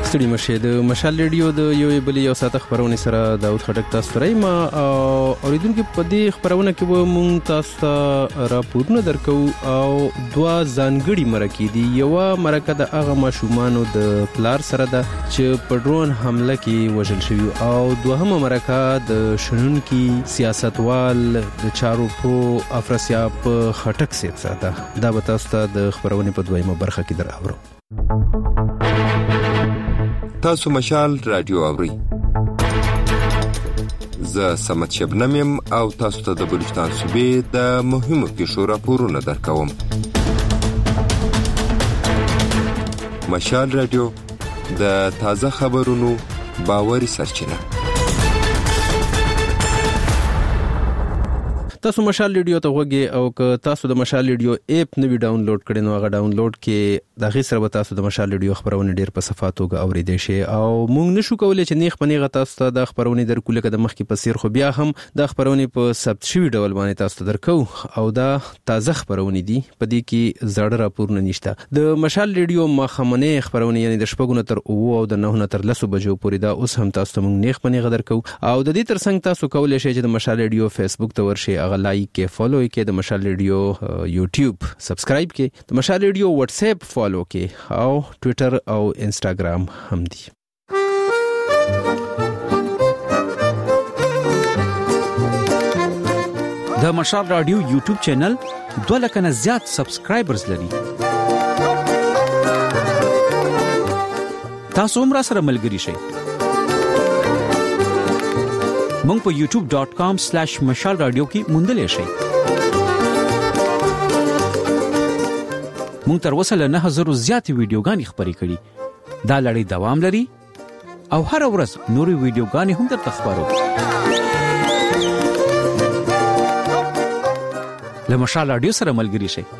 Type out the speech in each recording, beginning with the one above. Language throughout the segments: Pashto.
ستړي مشه د مشال ریډیو د یو بلې یو ساته خبرونه سره داود خټک تاسو سره ما اوریدونکو په دې خبرونه کې به مونږ تاسو راپورونه درکو او دوا ځانګړي مرکې دي یو مرکه د هغه ماشومانو د پلار سره ده چې په ډرون حمله کې وژل شوی او دوهمه مرکه د شنونکي سیاستوال د چارو په افراسیاب خټک سیب ساته دا به تاسو ته د خبرونه په دویمه برخه کې دراوړو. تاسو مشال رادیو اورئ. زه سمت شبنم یم او تاسو ته د بلوچستان صوبې د مهمو پیښو راپورونه درکوم. مشال رادیو د تازه خبرونو باوري سرچینه. تاسو مشال ریډیو ته وګورئ او که تاسو د مشال ریډیو اپ نوی ډاونلوډ کړئ نو هغه ډاونلوډ کې د غي سره به تاسو د مشال ریډیو خبرونه ډیر په صفاتو غو اوریدئ شي او موږ نشو کولای چې نیخ پنیغه تاسو ته د خبرونه درکول کده مخ کې پسیر خو بیا هم د خبرونه په ثبت شوی ډول باندې تاسو ته درکو او دا تازه خبرونه دي په دې کې زړه راپورونه نشته. د مشال ریډیو مخمنه خبرونه یعنی د شپږو تر 9 او د 9 تر 10 بجو پورې دا اوس هم تاسو ته موږ نیخ پنیغه درکو او د دې ترڅنګ تاسو کولای شئ چې د مشال ریډیو فیسبوک ته ورشئ هغه لایک کې فالو کې د مشال ریډیو یوټیوب سبسکرایب کې د مشال ریډیو واتس اپ فالو کې او ټوئیټر او انستګرام هم دي. د مشال رادیو یوټیوب چینل 2 لک نه زیات سبسکرایبرز لري. تاسو هم را سره ملګری شئ. مونږ په youtube.com/mashalradio کې موندل شئ. مونږ تر اوسه له 9000 زیات ویډیوګانې خبرې کړې. دا لړۍ دوام لري او هر ورځ نورې ویډیوګانې هم درته خبرو. له مشال رادیو سره ملګری شئ.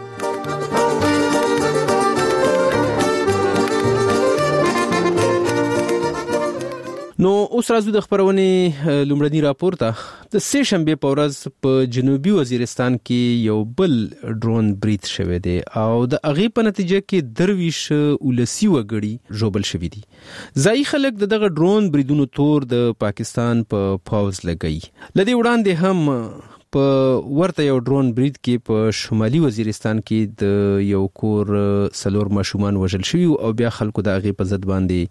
نو اوس راځو د خبرونه لومړني راپور ته. د سه شنبه په ورځ په جنوبي وزیرستان کې یو بل ډرون برید شوی دی او د هغه په نتیجه کې درویش ولسی وګړي جوړل شوی دي. ځای خلک دغه ډرون بریدونو تور د پاکستان په پاوز لګي. لدی وړاندې هم په ورته یو ډرون برید کې په شمالي وزیرستان کې د یو کور سلور ماشومان وژل شوی او بیا خلکو د هغه په ضد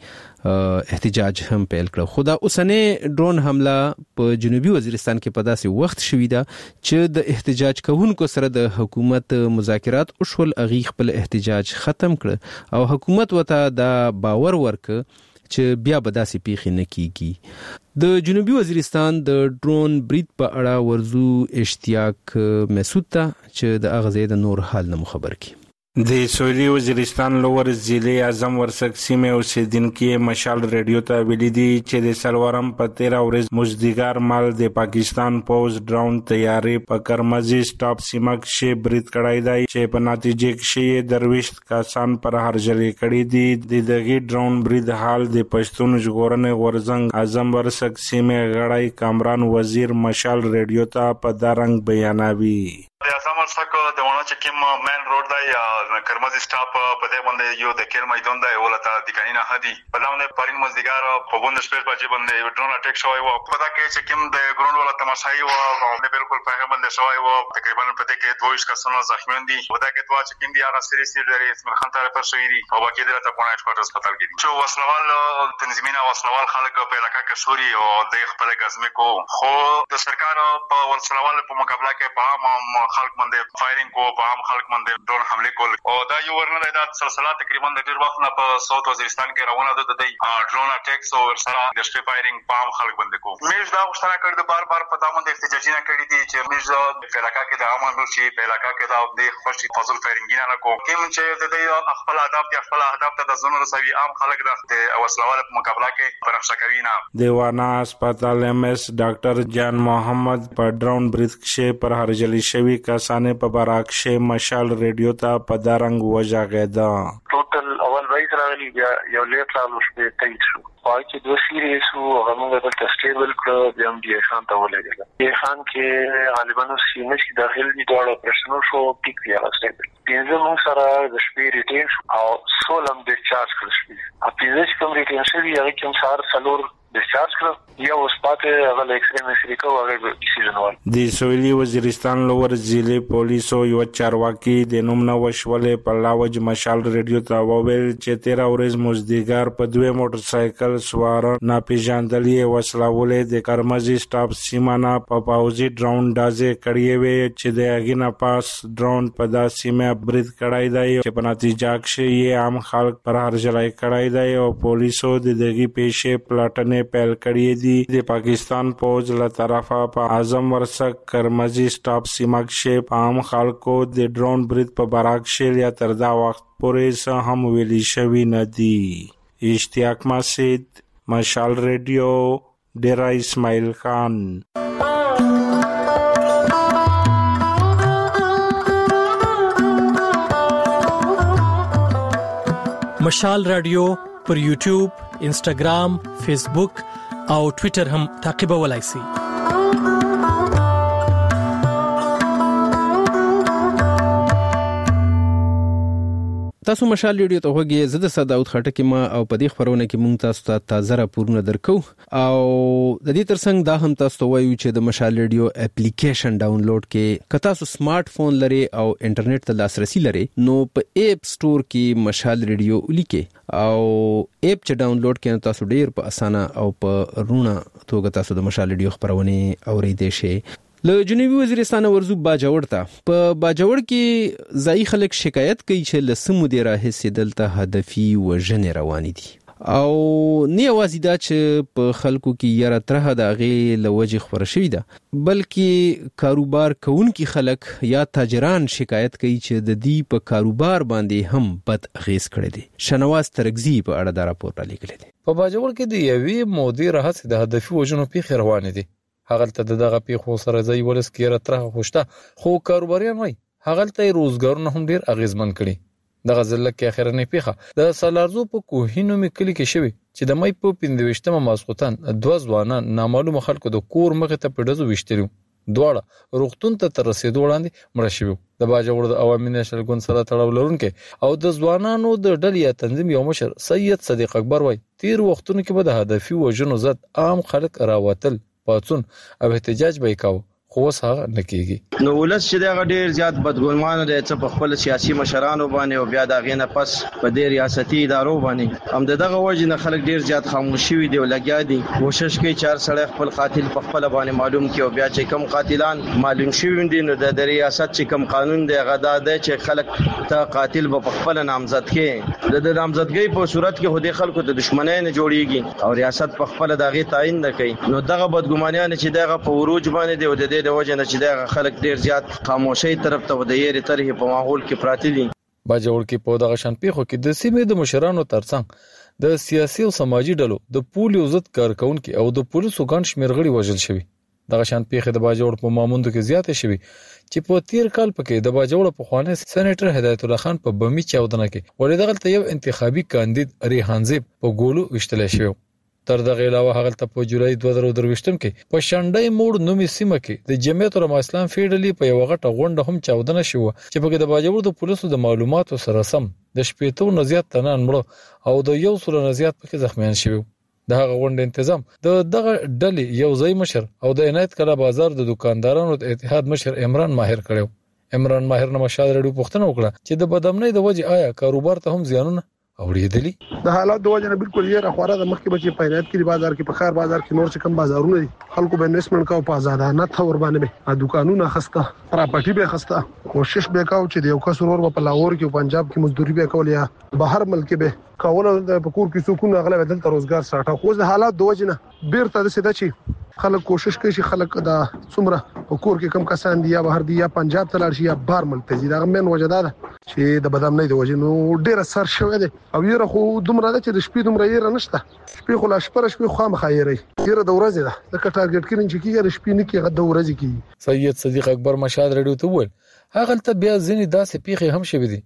باندې احتجاج هم پیل کړ. خو دا اوسنۍ ډرون حمله په جنوبي وزیرستان کې په داسې وخت شوی دا چې د احتجاج کوونکو سره د حکومت مذاکرات او شول اغي خپل احتجاج ختم کړ او حکومت وته دا باور ورک چې بیا به داسې پیښې نه کیږي. د جنوبي وزیرستان د ډرون برید په اړه ورزو اشتیاق مسعود ته چې د اغزې د نور حال نه خبر کی. د سویلي وزیرستان لور ضلع اعظم ورسک سیمه اوسیدونکو مشال ریډیو ته ویلي دي چې د سلورم په 13 ورځ مزدګار مال د پاکستان پوز ډرون تیارې په کرمزي سټاپ سیمه کې برید کړای دی چې په نتیجه کې درويش کسان پر هرجلې کړي دي. دغه ډرون برید حال د پښتون ژغورنې ورزنګ اعظم ورسک سیمه غړای کامران وزیر مشال ریډیو ته په دارنګ بیانوي. د اعظم ورسک د ونه چې کوم مین روډ دی کرمزي سټاپ په دې باندې یو د کېل میدان دی ولته د کانینا هدي په لامل پرین مزدګار په بوند سپیس باندې باندې ډرون اٹیک شوی و په دا کې چې کوم د ګراوند ولا تماشای و او بالکل په هغه باندې شوی و تقریبا په دې کې 22 کسان زخمیان دي په دا کې دوا چې کوم دي هغه سری لري اسمن خان طرف پر شوی دي او باقي درته په نایټ هسپتال کې دي چې وسلوال تنظیمونه وسلوال خلک په علاقې کې شوري او د خپل غزمه کو خو د سرکار په وسلوال په مقابله کې په عام خلک باندې فایرینګ کو په عام خلک باندې ډرون حمله کول او دا یو ورنه د سلسله تقریبا د ډیر وخت نه په ساوث وزیرستان کې روانه ده د ډرون اٹیکس او سره د شپې فایرینګ په عام خلک باندې کو. میش دا غوښتنه کړې د بار په دامن د احتجاجونه کړې دي چې میش د علاقې کې د عام مرشي په علاقې کې دا د خوشي فضل فایرینګ نه کو کوم چې د دې خپل اهداف ته د زونو رسوي عام خلک د وسلوال په مقابله کې پرخښه کوي نه. دیوانا هسپتال MS ډاکټر جان محمد په ډرون برید کې پر هرجلی شوی کسانه په براکشه مشال ریډیو ته په دارنګ وژغېدا. ټوټل اول رئیس راغلی بیا یو لیټ رالو شپې تایید شو پای کې دوه سیریز وو هغه موږ د سټیبل کړو بیا هم دی خان ته ولګل دی خان کې غالبا سینې چې داخل دي ډول پرسنل شو ټیک دی هغه سټیبل پینځه موږ سره د شپې ریټین او سولم ډیسچارج کړو شپې پینځه کوم ریټین شوی هغه کوم سار سلور ډیسچارج کړو یا اوس پاتې هغه ایکس رې مې سره هغه ډیسیژن ول د سویلي وزیرستان لور ضلع پولیسو یو چارواکي د نوم نو وشولې په لاوج مشال ریډیو ته وویل چې 13 ورځ مزدګار په دوه موټر سایکل سوار ناپېژاندلې وسلاولې د کرمزي سټاپ سیمانه په پاوزي ډراون دازې کړې وې چې د اګینا پاس ډراون په داسې مې برید کړای دی چې په نتیجه کې عام خلک پر هرجلای کړای دی او پولیسو د دغه پیښې پلاټنې پیل کړې دي د پاکستان فوج له طرفه په اعظم ورسک کرمزي سټاپ سیمه کې عام خلکو د ډرون برید په براکشل یا تر دا وخت پورې هم ویلي شوی نه دی اشتیاق مسجد مشال ریډیو ډیرا اسماعیل خان مشال رادیو پر یوټیوب انسټاګرام فیسبوک او ټوئیټر هم تعقیبولای شئ تاسو مشال ریډیو ته وګورئ زه د صداوت خټک ما او په دې خبرونه کې مونږ تاسو ته تازه راپورونه درکو او د دې ترڅنګ دا هم تاسو ته وایو چې د مشال ریډیو اپلیکیشن ډاونلوډ کې که تاسو سمارټ فون لري او انټرنیټ ته لاسرسي لري نو په اپ سٹور کې مشال ریډیو ولیکئ او اپ چې ډاونلوډ کړئ تاسو ډیر په اسانه او په رونه توګه تاسو د مشال ریډیو خبرونه اوریدئ شئ له جنوبي وزیرستان ورزو باجوړ ته په باجوړ کې ځای خلک شکایت کوي چې لسمو دی راهسي دلته هدفي وژنې روان دي او نه یوازې دا چې په خلکو کې یاره ترخه د هغې له وجې خپره شوې ده بلکې کاروبار کوونکي خلک یا تاجران شکایت کوي چې د دې په کاروبار باندې هم بد اغېز کړی دی شنواز ترکزي په اړه دا راپور را لیکلی دی په باجوړ کې د یوې مودې راهسي د هدفي وژنو پیښې روانې دي هغلته دغه پیښو سره ځای ولس کې راتره خوشته خو کاروباریان وای هغلته روزګارونه هم ډیر اغیزمن کړي دغه ځل کې اخرنې پیښه د سالارزو په کوهینو می کلی کې شوی چې د مې په 15مه ماسخوتن دوه ځوانان نامعلوم خلکو د کور مخه ته پډزو وشتلو دواړه روغتون ته تر رسیدو وړاندې مړه شوی د باجوړ د عوامي نشل ګوند سره تړاو لرونکي او د ځوانانو د ډلې یا تنظیم یو مشر سید صدیق اکبر وای تیر وختونو کې به د هدفي وژنو ضد عام خلک راوتل پاتون او احتجاج به وکاو خو وس هغه نکېږي نو ولس چې دا ډېر زیات بدګمانه دي چې په خپل سیاسي مشرانو باندې او بیا دا غینه پس په دې ریاستي ادارو باندې هم دغه وجه نه خلک ډېر زیات خاموشي وي دی لګیا دي کوشش کوي چار سړی خپل قاتل په خپل باندې معلوم کړي او بیا چې کم قاتلان معلوم شوي دي نو د ریاست چې کم قانون دی هغه دا دی چې خلک ته قاتل په خپل نامزد کړي د نامزدګۍ په صورت کې هدي خلکو ته دښمنۍ نه جوړيږي او ریاست په خپل دغه تعین نه کوي نو دغه بدګمانیان چې دغه په وروج باندې دی او د د وجه نه چې دا خلک ډیر زیات خاموشي طرف ته د یری طرح په ماحول کې پراته دي باجوړ کې په دغه شان پیښو کې د سیمې د مشرانو ترڅنګ د سیاسي او سماجی ډلو د پولیو ضد کارکونکو او د پولیسو ګڼ شمېر غړي وژل شوی دغه شان پیښه د باجوړ په ماموندو کې زیاته شوی چې په تیر کال پکې د باجوړ په خوانه سېنیټر هدایت الله خان په بمی چاودنه کې ولې دغه یو انتخابي کاندید ریحانزیب په ګولو وشتل شوی تر دغه علاوه هغه ته په جولای 2023 کې په شانډای موړ نومي سیمه کې د جمعیت العلماء اسلام فیډرالي په یو غټه غونډه هم چاودنه شو چې په د باجوړ د پولیسو د معلوماتو سره سم د شپېتو نه زیات تنان مړه او د یو سل نه زیات پکې زخمیان شوی د هغه غونډې تنظیم د دغه ډلې یو ځای مشر او د عنایت کلا بازار د دکاندارانو د اتحاد مشر عمران ماهر کړو عمران ماهر نه مشال رډو پښتنه وکړه چې د بدامنۍ د وجه آیا کاروبار ته هم زیانونه اوریدلی د حالات د وجه نه بالکل یې راخوره د مخکې بچي پاینات کې بازار کې په خار بازار کې نور څه کم بازارونه دي خلکو به انویسټمنت کاو په آزادانه تور باندې به دکانونه خسته پراپرټي به خسته کوشش به کاو چې یو کس ورور په لاهور کې پنجاب کې مزدوري به کول یا بهر ملک به کاول د پکور کې سکون اغلب دلته روزګار ساټه خو د حالات د وجه نه بیرته د سده چی خلک کوشش کوي چې خلک دا څومره پکور کې کم کسان دي یا بهر دي یا پنجاب ته لاړ شي یا بهر ملک ته ځي دا من وجه ده چې د بدامنۍ د وجه نو ډیر اثر شوی دی او یره خو دومره ده چې د شپې دومره یې نشته شپې خو لا شپه خامخا یې د ورځې ده لکه ټارګټ کړي چې کیږي د شپې نه کې د ورځې کې سید صدیق اکبر مشاد رډیو ته وویل هغه ته بیا ځینې داسې پیښې هم شوې دي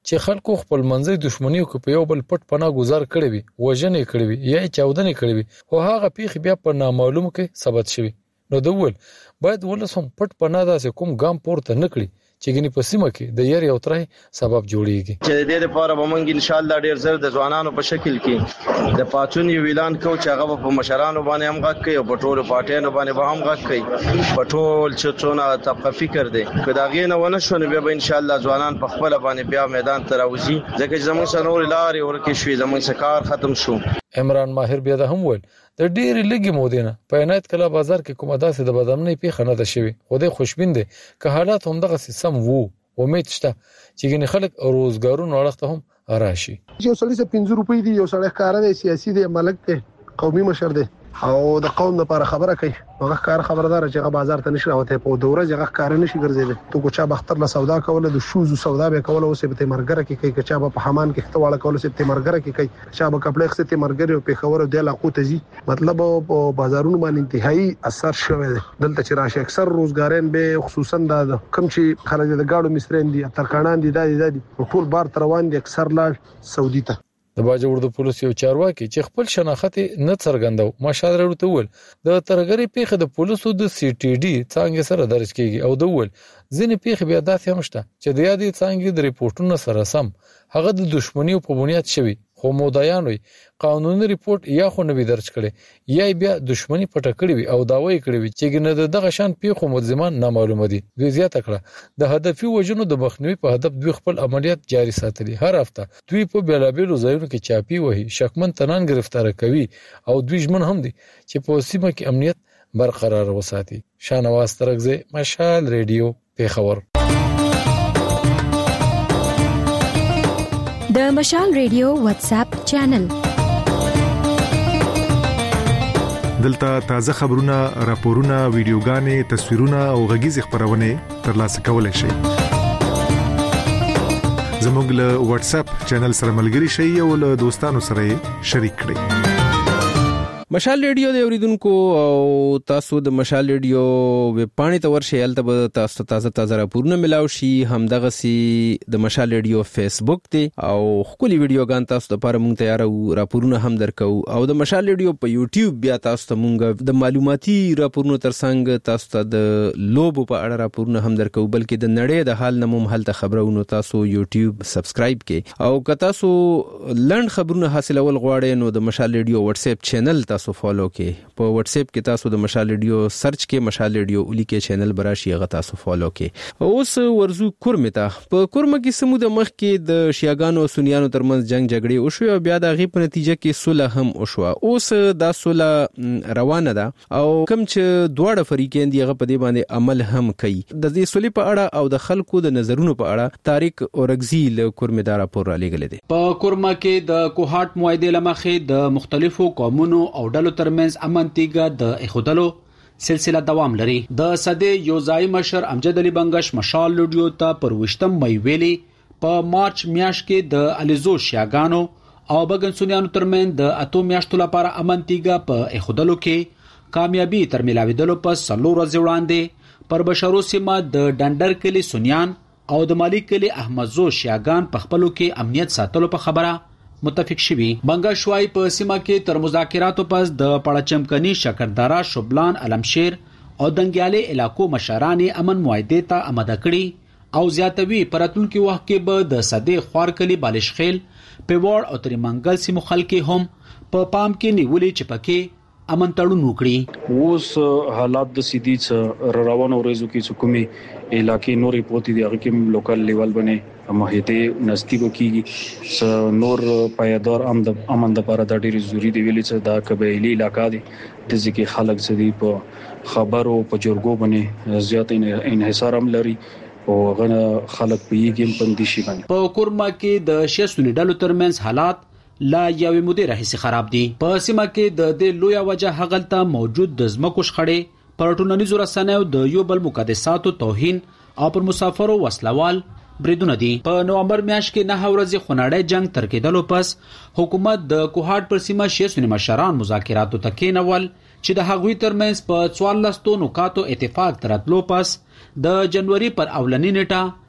چې خلکو خپل منځي دښمنیو کو په یو بل پټ پناه گزار کړی وي وژنې کړی وي یا چاودنې کړی وي او هغه پیخ بیا په نامعلوم کې ثبت شوی نو دوول باید ولسم پټ پناه داسې کوم ګام پورته نکړي چې ګنې په سیمه کې د یاري او ترې سبب جوړیږي چې د دې لپاره به موږ ان شاء الله ډیر زر د ځوانانو په شکل کې د پاتون یو اعلان کوو چې هغه په مشرانو باندې هم غږ کوي او په ټولو پارټیانو باندې به هم غږ کوي په ټول چې څونه طبقه فکر دی که دا غینه ونه شونه بیا به ان شاء الله ځوانان په خپل باندې بیا میدان ته راوځي ځکه چې زموږ سره لارې ورکه شوې زموږ کار ختم شو عمران ماهر بیا د هم ول د ډېر لګي مودینه په عنایت کلا بازار کې کومه داسې د بدامنۍ پیښه نه ده شوی خوده خوشبین دي که حالات هم دغه سم وو امید شته چې ګنې خلک روزګارونو اړخته هم راشي یو سړی څه 15 روپۍ دی یو سړی کار دی سیاسي دی ملک دی قومي مشر دی او د قوم لپاره خبره کوي هغه کار خبردار چې هغه بازار ته نشي راوته په دوره هغه کار نشي ګرځیدل تو کو چا بختر له سودا کوله د شوز سودا به کوله او سه په مرګره کې کوي چا په حمان کې ختواله کوله سه په مرګره کې کوي چا په کپړې خسته مرګره په خبره د علاقو ته زی مطلب په بازارونو باندې انتهایی اثر شوی دی دلته چې راشه اکثر روزګارین به خصوصا د کم چې خلک د گاډو مسترین دي ترکانان دي د ټول بار روان دي اکثر لا سعودي ته د باجوړ د پولیس یو چارواکي چې خپل شناخت نه څرګندو مشاور ورته ول د ترګری پیخه د پولیسو د سی ټي ډي څنګه سره درج کیږي او د ول ځینې پیخه بیا داسې هم شته چې د یادې څنګه د ریپورتونو سره سم هغه د دښمنۍ په بنیاد شوی خو مودایان وي قانوني ریپورت یا خو نوی درج کړي یا بیا دښمنۍ پټه کړې وي او داوی کړې وي چې ګنه دغه شان پیخو ملزمان نامعلومه دي دوی زیاته کړه د هدفي وجنو د مخنیوي په هدف دوی خپل عملیات جاري ساتلي هر هفته دوی په بیلابیلو ځایونو کې چاپی وهي شکمن تنان گرفتار کوي او دوی ژمن هم دي چې په سیمه کې امنیت برقرار وساتي شانواز ترغزه مشال ریډیو پیښور د مشال ریډیو واتس اپ چینل دلته تازه خبرونه راپورونه ویډیوګانې تصویرونه او غږیز خبرونه ترلاسه کولای شئ زموږ له واتس اپ چینل سره ملګري شئ او له دوستانو سره شریک کړئ مشال ریډیو د اوریدونکو او تاسو د مشال ریډیو ویب پاڼې ته ورشئ هلته به تاسو تازه راپورونه ملاوي شي همدغه سي د مشال ریډیو فیسبوک دی او خولي ویډیوګان تاسو لپاره مونږ تیارو راپورونه هم درکو او د مشال ریډیو په یوټیوب بیا تاسو ته مونږ د معلوماتي راپورونو ترڅنګ تاسو ته د لوبو په اړه راپورونه هم درکو بلکې د نړۍ د حال نموم هلته خبرونه تاسو یوټیوب سبسکرایب کړئ او که تاسو لند خبرونه حاصلول غواړئ نو د مشال ریډیو واتس اپ چینل تاسو فالو کې په واتس اپ کې تاسو د مشال ریډیو سرچ کې مشال ریډیو اولی کې چینل براشي هغه تاسو فالو کې اوس ورزو کورمتا په کورمه کې سمو د مخ کې د شیاګانو او سنیانو ترمنځ جنگ جګړې او شو بیا د غي په نتیجه کې صلح هم او شو اوس دا صلح روانه ده او کوم چې دواړه فریقین دی هغه په دې باندې عمل هم کوي د دې صلح په اړه او د خلکو د نظرونو په اړه طارق اورغزی له کورمه دار راپور را لګل دي په کورمه کې د کوهات موعده لمخې د مختلفو قومونو او ډلو ترمنځ امنتیګه د اخودلو سلسله دوام لري د صدې یوزای مشر امجد علي بنگش مشال ریډیو ته پر 28 مې ویلي په مارچ میاشت کې د الیزو شیاګانو او بګن سنیانو ترمنځ د اتو میاشتو لپاره امنتیګه په اخودلو کې کامیابی تر ملاویدلو پس 3 ورځې وړاندې پر بشرو سیمه د ډنډر کلی سنیان او د مالیک کلی احمدزو شیاګان په خپلو کې امنیت ساتلو په خبره متفق شوي بنگش وايي په سیمه کې تر مذاکراتو پس د پړچمکني شکردارا شوبلان علمشیر او دنګیالي علاقو مشرانې امن معاهده ته آماده کړي او زیاتوي پراتونکو وخت کې به د صدې خوارکلی بالشخیل پیوړ او تریمنګل سیمو خلک هم په پام کې نیولې چې پکې امن تړون وکړي اوس حالات د سیدی روانو ورځو کې حکومي علاقې نورې پوتې دي هغه کې لوکل لیول باندې معاهده نزدیک کیږي نور پایدار امن د لپاره د ډېری ضروري دی ویلې چې دا قبایلی علاقې دي د ځکه خلک سدي په خبرو په جرګو باندې زیات انحصار هم لري او غنه خلک په یګم پندشي باندې په کورما کې د شیسونی ډلو ترمنځ حالات لا یوې مودې راهیسې خراب دي په سیمه کې د دې لوی وجه هغلته موجود د زمکو شخړې پرټوننیزو رسنیو د یو بل مقدساتو توهین او پر مسافرو وسلوال بریدونه دي په نومبر میاشت کې 9 ورځې خوناړی جنگ تر کېدلو پس حکومت د کوهات پر سیمه شیسونی مشران مذاکراتو ته کېنول چې د هغوی ترمنځ په 14 نقاطو اتفاق تراتلو پس د جنوري پر اولنی نیټه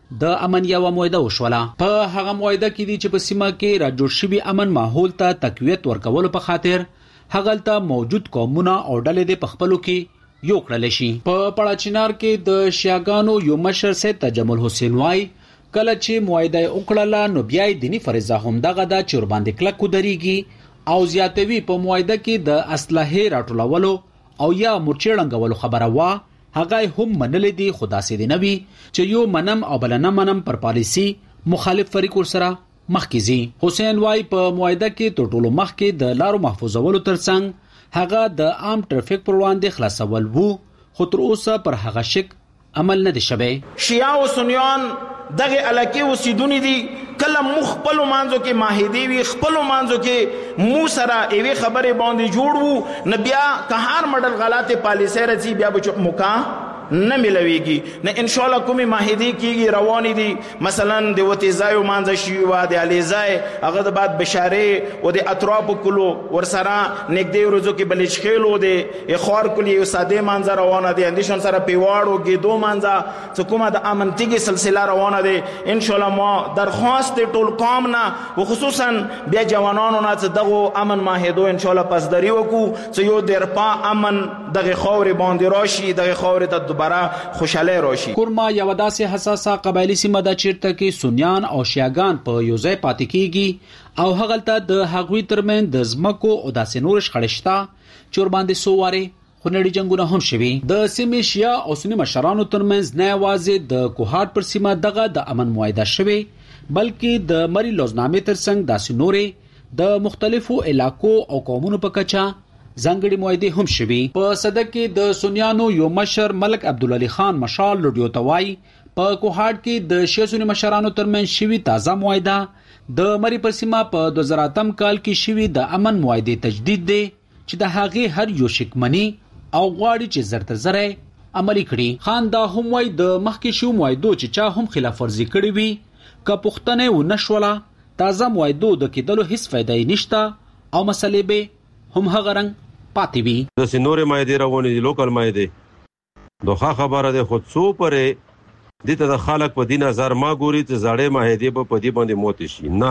د امن یو معاهده وشوله. په هغه معاهده کې دي چې په سیمه کې را جوړ شوی امن ماحول ته تقویت ورکولو په خاطر هغلته موجود قومونه او ډلې د پخپلو کې یو کړل شي. په پړاچینار کې د شیعاګانو یو مشر سید تجمل حسین وای کله چې معاهده وکړه نو بیا دینی فریضه هم دغه د چور باندې کلک کودريږي او زیاتوي په معاهده کې د اسلحه راټولولو او یا مرچړنګولو خبره وا هغه هم منلې دي خدا سي دي نبي چې یو منم او بل نه منم پر پالیسی مخالف فریق سره مخکزي. حسین وای په معاهده کې ټولو مخکې د لارو محفوظولو ترڅنګ هغه د عام ټرافیک پر وړاندې خلاصول وو خو تر اوسه پر هغه شک عمل نه دي شوه. شیعه او سنیان دغه علاقه اوسیدونی دي کله مخبل مانځو کې ماهدی وی خپل مانځو کې مو سره ایوي خبره باندې جوړ وو نه بیا که هر مډل غلطه پالیسي رځي بیا به موقع نه ملويږي نه ان شاء الله کومي ماهدی کیږي رواني دي مثلا د وتیزایو مانځ شي وا د الیزای هغه د بعد بشاره او د اطراف کلو ورسره نګدي ورځو کې بلچ خېلو د اخوار کلی یو ساده مانځ روانه دي اندیشن سره پیواړو کې دو مانځ حکومت د امنتګي سلسله روانه دي ان شاء الله ما درخواست ټول قوم نه وخصوصا بیا جوانانو نه دغه امن ماهدو ان شاء الله پسدري وکړو چې یو درپا امن دغه خاور باندې راشي دغه خاور ته برا خوشاله راشي. کورما یو داسې حساسه قبایلی سیمه د چیرته کې سنیان او شیعاګان په یو ځای پاتې کیږي او هغلته د هغوی ترمن د زمکو او داسې نور شخړشتا چور باندې سوواره خونړي جنگونه هم شوي. د سیمې شیعه او سنی مشرانو ترمنځ نه واځي د کوهات پر سیمه دغه د امن معاهده شوي بلکې د مری لوزنامې ترڅنګ داسې نورې د مختلفو علاقو او قومونو په کچا ځانګړي معاهده هم شوي. په صدک کې د سنیانو یو مشر ملک عبدالعلی خان مشال لډیو توای په کوهات کې د شیعه سنی مشرانو ترمنځ شوي تازه معاهده د مری پر سیمه په 2008 کال کې شوي د امن معاهده تجدید دی چې د هغې هر یو شکمنی او غواړي چې زرتر زره عملي کړي. خان دا هم وای د مخکې شو معاهدو چې چا هم خلاف ورزي کړی وي که پښتنه و نشوله تازه معاهدو د کېدلو هیڅ فائدې نشته او مسلې به هم هغه رنګ پاتې وي. د سينوري مایده راغونې دي لوکل مایده دوه خبره ده خود سو پرې د ته خلک په دین هزار ما ګوري ته زړې مایده په پدی باندې موت شي نه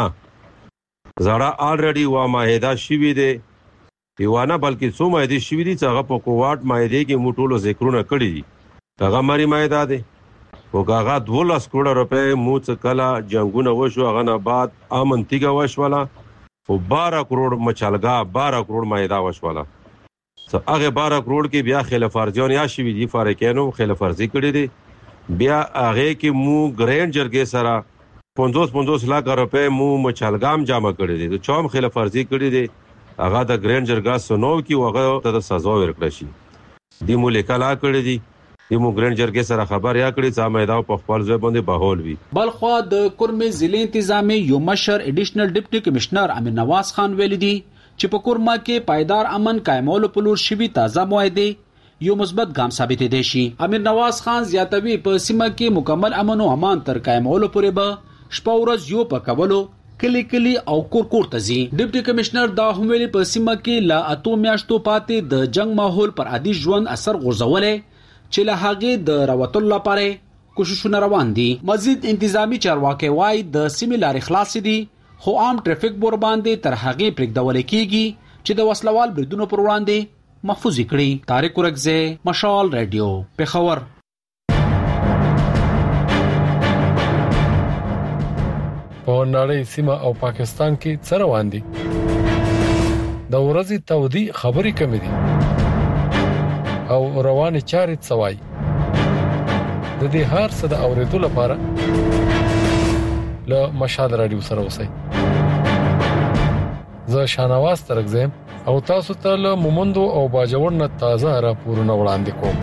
زړه الریډي وا مایده شوی دی دیوانه بلکې سو مایده شوی دي چې هغه په کوواټ مایده کې موټولو ذکرونه کړی دي هغه مری مایده ده او هغه 12 کروڑ روپے مو څه کلا جنگونه وشو هغه نه بعد امنتیګه وشوله او 12 کروڑ مچالګه 12 کروڑ مایده وشوله هغه 12 کروڑ کې بیا خلاف ورزیان یا شوی دي فارکانو خلاف ورزي کړی دي بیا هغه کې مو ګرینډ جرګې سره 50 لک روپے مو مچالګام جمع کړی دي چوم خلاف ورزي کړی دي هغه د ګرینډ جرګا سنو کې هغه ته سزا ورکړی شي دی مو لیکلا کړی دي د مو ګرینډ جرګې سره خبر یا کړی چې مېداو په خپل ځای باندې بهول وي. بلخوا د کورمه ضلع انتظامی یو مشر ایډیشنل ډیپټي کمشنر امیر نواز خان ویلي دي چې په کورما کې پایدار امن قائمولو په لور شوي تازه معاهده یو مثبت ګام ثابت دي شي. امیر نواز خان زیاتوي په سیمه کې مکمل امن او امان تر قائمولو پورې به شپه ورځ یو پکولو کلی او کور ته ځي. ډیپټي کمشنر دا هم ویلي په سیمه کې لا اتو میاشتو پاتې د جنگ ماحول پر عادي ژوند اثر غورځولې چې له هغه د راوتلو لپاره کوششونه روان دي. مزید انتظامی چارواکي وای د سیمې لارې خلاص دي خو عام ټریفیک بور باندې تر هغه پرېږدول کیږي چې د وسلوال بریدونو پر وړاندې محفوظ کړي. طارق ورغزه مشال رادیو پیښور. په نړۍ سیمه او پاکستان کې څه روان دي د ورځې تودي خبري کم دي او رواني چارې څوای د دې هر څه د اوریدو لپاره له مشال رادیو سره اوسئ. زه شانواز ترغزم او تاسو ته له مومندو او باجوړ نه تازه راپورونه وړاندې کوم.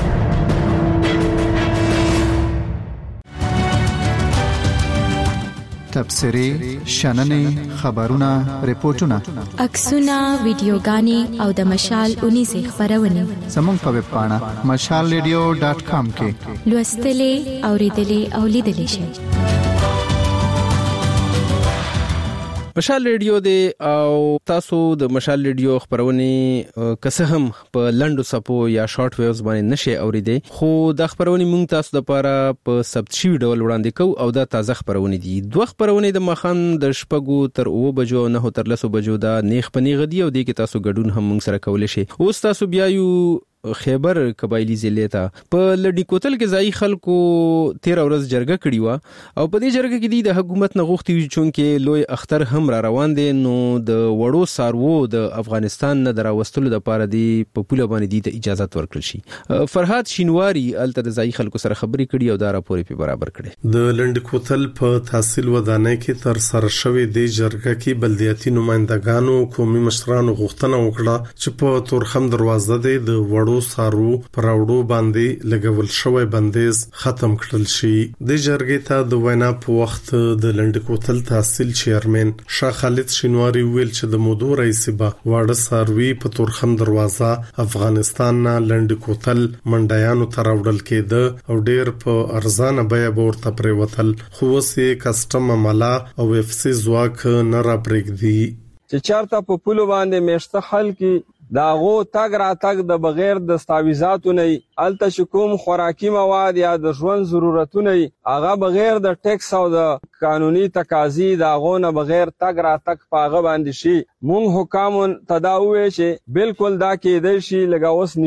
تبصرې شننې خبرونه ریپورتونه عکسونه ویډیوګانې او د مشال 19 خبرونه زموږ په ویب پاڼه mashalradio.com کې لوستلې اوریدلې او لیدلې شئ. مشال ریډیو دی او تاسو د مشال ریډیو خبرونه کسه هم په لندو سپو یا شارټ ویوز باندې نشي اوریدي خو د خبرونه مونږ تاسو لپاره په ثبت شوی ډول وړاندې کوو او دا تازه خبرونه دي. دوه خبرونه د مخام د شپږو تر 9 بجو نه تر 10 بجو دا نیخ پنیغ دی او د کې تاسو ګډون هم مونږ سره کولای شئ. اوس تاسو بیا یو خیبر قبایلی ضلع ته په لډی کوتل کې ځای خلکو 13 ورځ جرګه کړی و او په دې جرګه کې د حکومت نه غوښتي چې لوی اختر هم را روان دي نو د وړو سارو د افغانستان نه دراوستلو د پاره دی په پوله باندې د اجازه ورکړل شي. فرهاد شینواری الته د ځای خلکو سره خبرې کړي او دا راپور په برابر کړي. د لډی کوتل په تحصیل ودانۍ کې تر سره شوې د جرګه کې بلدیاتي نمائندګانو قومي مشرانو غوښتنه وکړه چې په تورخم دروازه د وړو سارو پراوډو باندې لګول شوی بندیز ختم کړل شي. د جرګې ته د وینا په وخت د لنډ کوتل تحصیل چیرمن شاه خالد شینواری ویل چې د مودو رئیس با واړه ساروي په تورخم دروازه افغانستان نه لنډ کوتل منډیانو تراوډل کېده او ډیر په ارزانه بیه ورته پریوتل خو وسه کسٹم عمله او اف سی زواک نه را پرېږدي چې چارته په پولو باندې مشته خلک داغو تګ را تګ د بغیر د دستاویزاتو نه الته شکوم خوراکي مواد یا د ژوند ضرورتونه هغه بغیر د ټیکس او د قانوني تقاضي داغو نه بغیر تګ را تګ پاغه باندې شي. مونږ حکام تداوی چې بالکل دا کېدای شي لګاوس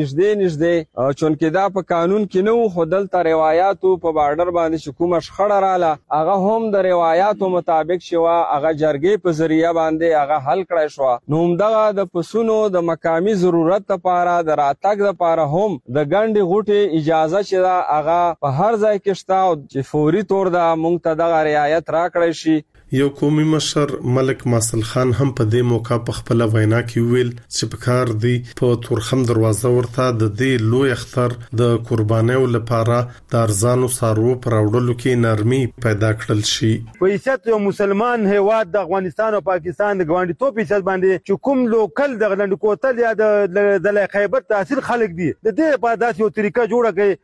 نږدې چونکې دا په قانون کې نو خودل ته روایتو په بارډر باندې شکوم شخړه رااله هغه هم د روایتو مطابق شوا هغه جرګې په ذریعہ باندې هغه حل کړای شو. نو همدغه د پسونو د مقامی ضرورت لپاره د راتګ لپاره هم د ګڼ غوټي اجازه چې دا هغه په هر ځای کې شته او چې فوري تور دا مونږ ته د رعایت راکړی شي. یو قومي مشر ملک ماسل خان هم په دې موقع په خپل وینا کې ویل چې په کار دی په تورخم دروازه ورته د دې لوی اختر د قربانیو لپاره د ارزانو سارو پراوډلو کې نرمي پیدا کړل شي. په حیثیت یو مسلمان هیواد د افغانستان او پاکستان د ګوانډي توپ حیثیت باندې چې کوم لوکل د لنډ کوتل یا د خیبر تحصیل خلک دي د دې په داسې یو طریقه جوړه کړي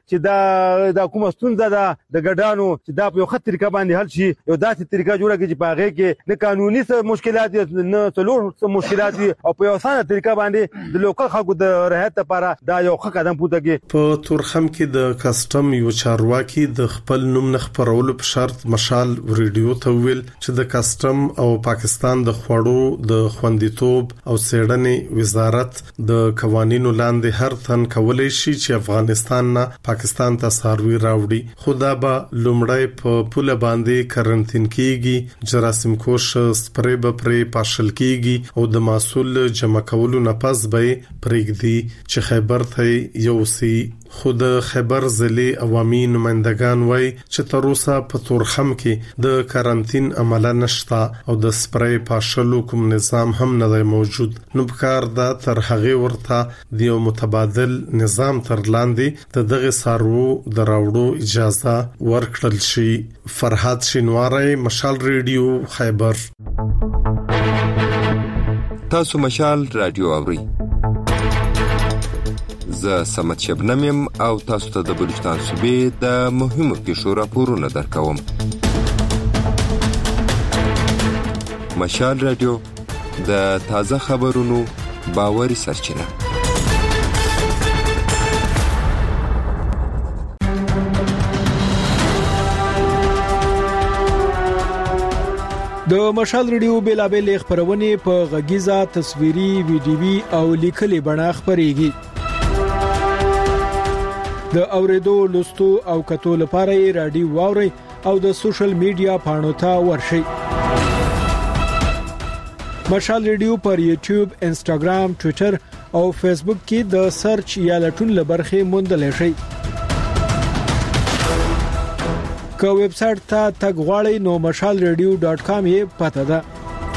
چې د کومه ستونزه ده د ګډانو چې دا په یو خط طریقه باندې حل شي. یو داسې طریقه جوړه کړي باغې کې نه قانوني څه مشکلات نه څلور څه مشکلات او په اسانه طریقه باندې د لوکل خلکو د رعایت لپاره دا یو ښه قدم پورته کړي. په تورخم کې د کسٹم یو چارواکي د خپل نوم نه خبرولو په شرط مشال ریډیو ته ویل چې د کسٹم او پاکستان د خوړو د خوندیتوب او څېړنې وزارت د قوانینو لاندې هر تن کولای شي چې افغانستان نه پاکستان ته ساروي راوړي. خدا به لومړی په پوله باندې کرنټین کیږي جراثیم کوش سپری به پرې پاشل کیږي او د محصول جمع کولو نه پس به پرېږدي چې خیبر ته یو سی. خود خیبر ضلع عوامي نمائندگان وای چې تر اوسه په تورخم کې د کارانتین عمله نشته او د سپری پاشلو کوم نظام هم نه دی موجود. نو بکار دا تر هغه ورته د یو متبادل نظام تر لاندې د دغه سارو د راوړو اجازه ورکړل شي. فرهاد شینواری مشال ریډیو خیبر. تاسو مشال رادیو اورئ. زه سمت شبنمیم او تاسو ته د بلوچستان صوبې د مهمو پیښو راپورونه درکوم. مشال رادیو د تازه خبرونو باوري سرچینه. د مشال ریډیو بیلابل خبرونه په غږیزه تصویري ویډیوي او لیکلي بڼه خبريږي. د اوریدو لوستو او کتو لپاره رادیو واوري او د سوشل میډیا پاڼو ته ورشي. مشال ریډیو پر یوټیوب، انستګرام، ټوئیټر او فیسبوک کې د سرچ یا لټون لبرخه موندل شي. که ویب سټ ته تګ غواړئ نو mashalradio.com یې پته ده.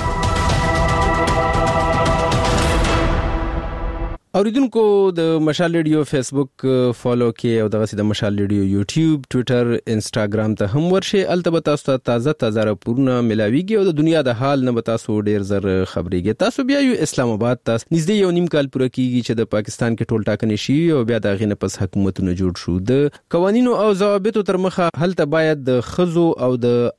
اوریدونکو د مشال ریډیو فیسبوک فالو کې او دغه د مشال ریډیو یوټیوب، ټوئیټر، انستګرام ته هم ورشي. البته تاسو ته تازه راپورونه ملاويږي او د دنیا د حال نه تاسو ډیر زر خبريږي. تاسو بیا یو اسلام آباد ته نږدې یو نیم کال پوره کیږي چې د پاکستان کې ټول ټاکنې شي او بیا د غینه پس حکومتونه جوړ شو. د قوانینو او ضوابطو تر مخه هلته باید د خزو او د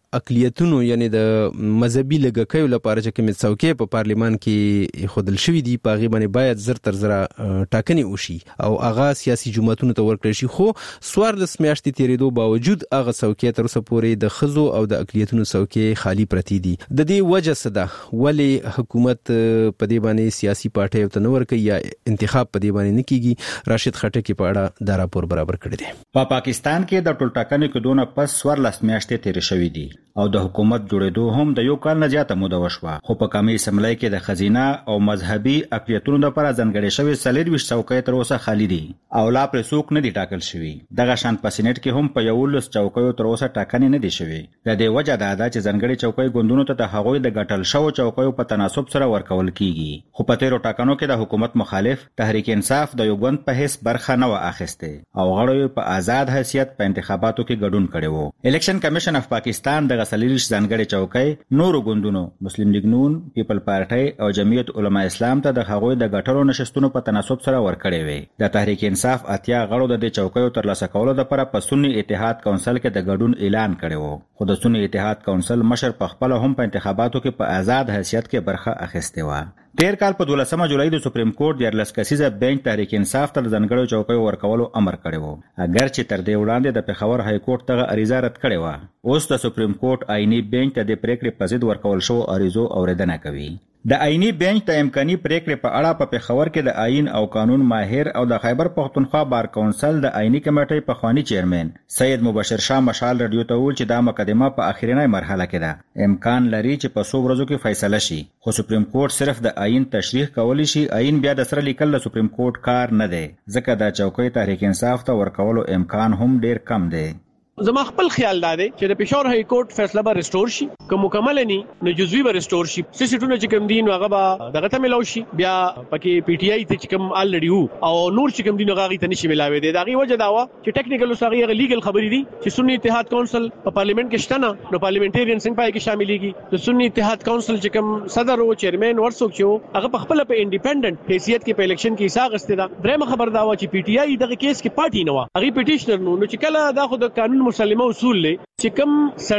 اقلیتونو یعنی د مذهبي لګکیو لپاره چې کوم څوکۍ په پارلیمان کې خودل شوې دي په غي باندې باید زر تر زر ټاکنې وشي او هغه سیاسي جماعتونو ته ورکړي شي. خو 14 میاشتې تیریدو باوجود هغه څوکۍ تر اوسه پورې د خزو او د اقلیتونو څوکۍ خالی پرتی دي. د دې وجه څه ده؟ ولی حکومت په دې باندې سیاسي پارټي ته نور کوي یا انتخاب په دې باندې نه کیږي؟ راشد خټک په اړه دا راپور برابر کړی دی. په پاکستان کې د ټولټاکنې کډونه پس 14 میاشتې تیر شوې دي او د حکومت جوړېدو هم د یو کال نه زیاته موده وشوه. خو په کمی سملای کې د خزینه او مذهبي اقلیتونو لپاره ځانګړې شوی 24 څوکۍ تر اوسه خالی دي او لا پر څوک نه دي ټاکل شوی. دغه شان په سېنات کې هم په 11 څوکۍ تر اوسه ټاکنې نه دي شوی. د دې وجه دا ده چې ځانګړې څوکۍ ګوندونو ته د هغوی د ګټل شو څوکۍ په تناسب سره ورکول کیږي. خو په تیرو ټاکنو کې د حکومت مخالف تحریک انصاف د یو ګوند په هیڅ برخه نه و اخیسته او غړو په آزاد حیثیت په انتخاباتو کې ګډون کړي وو. الیکشن کمیشن اف پاکستان د غسلیش ځانګړې چوکۍ نورو ګوندونو مسلم لیگ نون، پیپل پارټي او جمعیت علما اسلام ته د هغوی د ګټلو نشستونو په تناسب سره ورکړي وي. د تحریک انصاف اتیا غړو د چوکیو ترلاسه کولو لپاره په سنی اتحاد کونسل کې د ګډون اعلان کړي وو. خو د سنی اتحاد کونسل مشر په خپل هم په انتخاباتو کې په آزاد حیثیت کې برخه اخیسته و. تیر کال په 12 جولای د سپریم کورټ د 14 کسیزه بنچ تحریک انصاف ته د ځانګړو چوکیو ورکولو امر کړی وو، اگر چې تر دې وړاندې د پېښور های کورټ ته اریزه رد کړې و. اوس د سپریم کورټ آئینی بنچ ته د پریکړې په ضد ورکول شو اریزو اوریدنه کوي. د آئینی بنچ د امکاني پریکړې په اړه په پېښور کې د آئین او قانون ماهر او د خیبر پختونخوا بار کونسل د آئینی کمیټې په خوانی چیرمن سید مبشر شاه مشال رادیو ته ویل چې دا مقدمه په اخرینی مرحله کې ده. امکان لري چې په 100 ورځو کې فیصله شي. خو سپریم کورټ صرف د آئین تشریح کولی شي، آئین بیا د سره لیکل د سپریم کورټ کار نه دی، ځکه دا چوکۍ تحریک انصاف ته ورکولو امکان هم ډیر کم دی. زما خپل خیال دا دی چې د پېښور های کورټ فیصله به ریسټور شي، که مکمل نه نو جزوی به ریسټور شي. سیټونه چې کوم دي نو هغه به دغه ته ملاوي شي، بیا پکې پی ټی آی ته چې کوم الریډي وو او نور چې کوم دي نو هغه ته نشي ملاوي دي. دا غي وجه دا و چې ټیکنیکل اوسه هغه لیګل خبرې دي چې سنی اتحاد کونسل په پارلیمنت کې شته نه، نو پارلیمنټریان څنګه پای کې شاملېږي. د سنی اتحاد کونسل چې کوم صدر او چیرمن ورڅوک چې هغه په خپل په انډیپندنت حیثیت کې په الیکشن کې حصہ غسته ده. درېمه خبر دا و چې پی ټی آی دغه کیس کې پارټي نه و، هغه پټیشنر نو چې کله دا خو د قانون مسلمه اصول چې کوم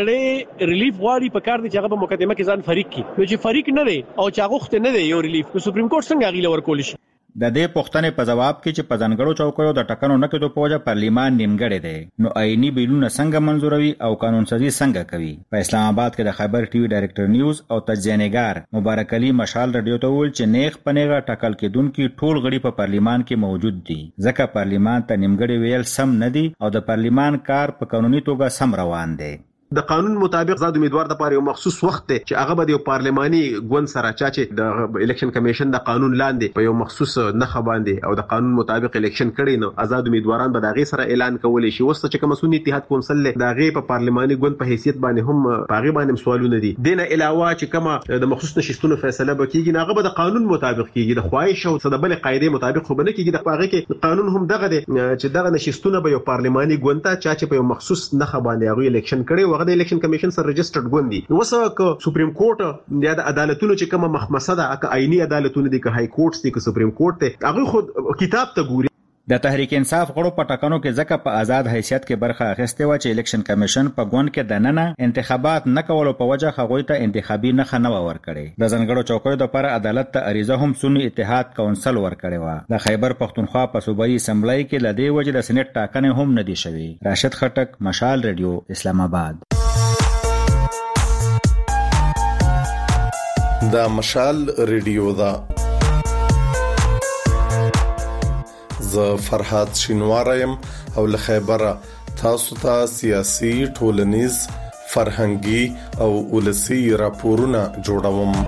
سړی ریلیف غواړي په کار دي چې هغه په مقدمه کې ځان فریق کی، نو چې فریق نه دی او چې هغه وخت نه دی یو ریلیف، نو سپریم کورټ څنګه غیله ورکول شي. د دې پوښتنې په جواب کې چې په ځانګړو چوکیو د ټاکنو نه کېدو په وجه پارلیمان نیمګړی دی، نو آئینی بیلونه څنګه منظوروي او قانون سازي څنګه کوي. په اسلام آباد کې د خیبر ټي وي ډایرکټر نیوز او تجزیه‌نګار مبارک علي مشال رادیو ته ویل چې نیغ په نیغه ټاکل کېدونکي ټول غړي په پارلیمان کې موجود دي، ځکه پارلیمان ته نیمګړی ویل سم نه دي او د پارلیمان کار په قانوني توګه سم روان دی. د قانون مطابق زاد امیدوار د پاره یو مخصوص وخت دی چې هغه به د پارلماني ګوند سره چې د الیکشن کمیشن د قانون لاندې په یو مخصوص نخښه باندې او د قانون مطابق الیکشن کړي نو آزاد امیدواران به دغه سره اعلان کولی شي. وسته چې کوم سنی اتحاد کونسل دغه په پارلماني ګوند په حیثیت باندې هم پاغي باندې سوالونه دي. دینه علاوه چې کوم د مخصوص نشستونو فیصله وکړي هغه به د قانون مطابق کیږي، د خواهش او صدبل قاعده مطابق خو بنه کیږي. د پاغي کې قانون هم دغه دی چې دغه نشستونه به یو پارلماني ګوند ته چې په یو مخصوص نخښه باندې هغه الیکشن کړي وغه د الیکشن کمیشن رجسترډ ګوندي. وسه سپریم کورټ یا د عدالتونو چې کومه محکمه ده، که آئینی عدالتونه دي، که های کورټس دي، که سپریم کورټ ته هغه خود کتاب ته ګوري. د تحریک انصاف غړو په ټاکنو کې ځکه په آزاد حیثیت کې برخه اخیسته و چې الیکشن کمیشن په ګوند کې د نننه انتخابات نه کولو په وجه هغوی ته انتخابي نخښه نه ورکړي. د ځانګړو چوکیو لپاره عدالت ته اریزه هم سنی اتحاد کونسل ورکړي و. د خیبر پختونخوا په صوبایي اسمبلی کې لدې وجه د سېنات ټاکنې هم نه دي شوي. راشد خټک، مشال رادیو، اسلام آباد. دا مشال ریډیو دا ز فرحات شینوارم او له خیبره تاسو ته سیاسي، ټولنیز، فرهنګي او ولسی راپورونه جوړوم.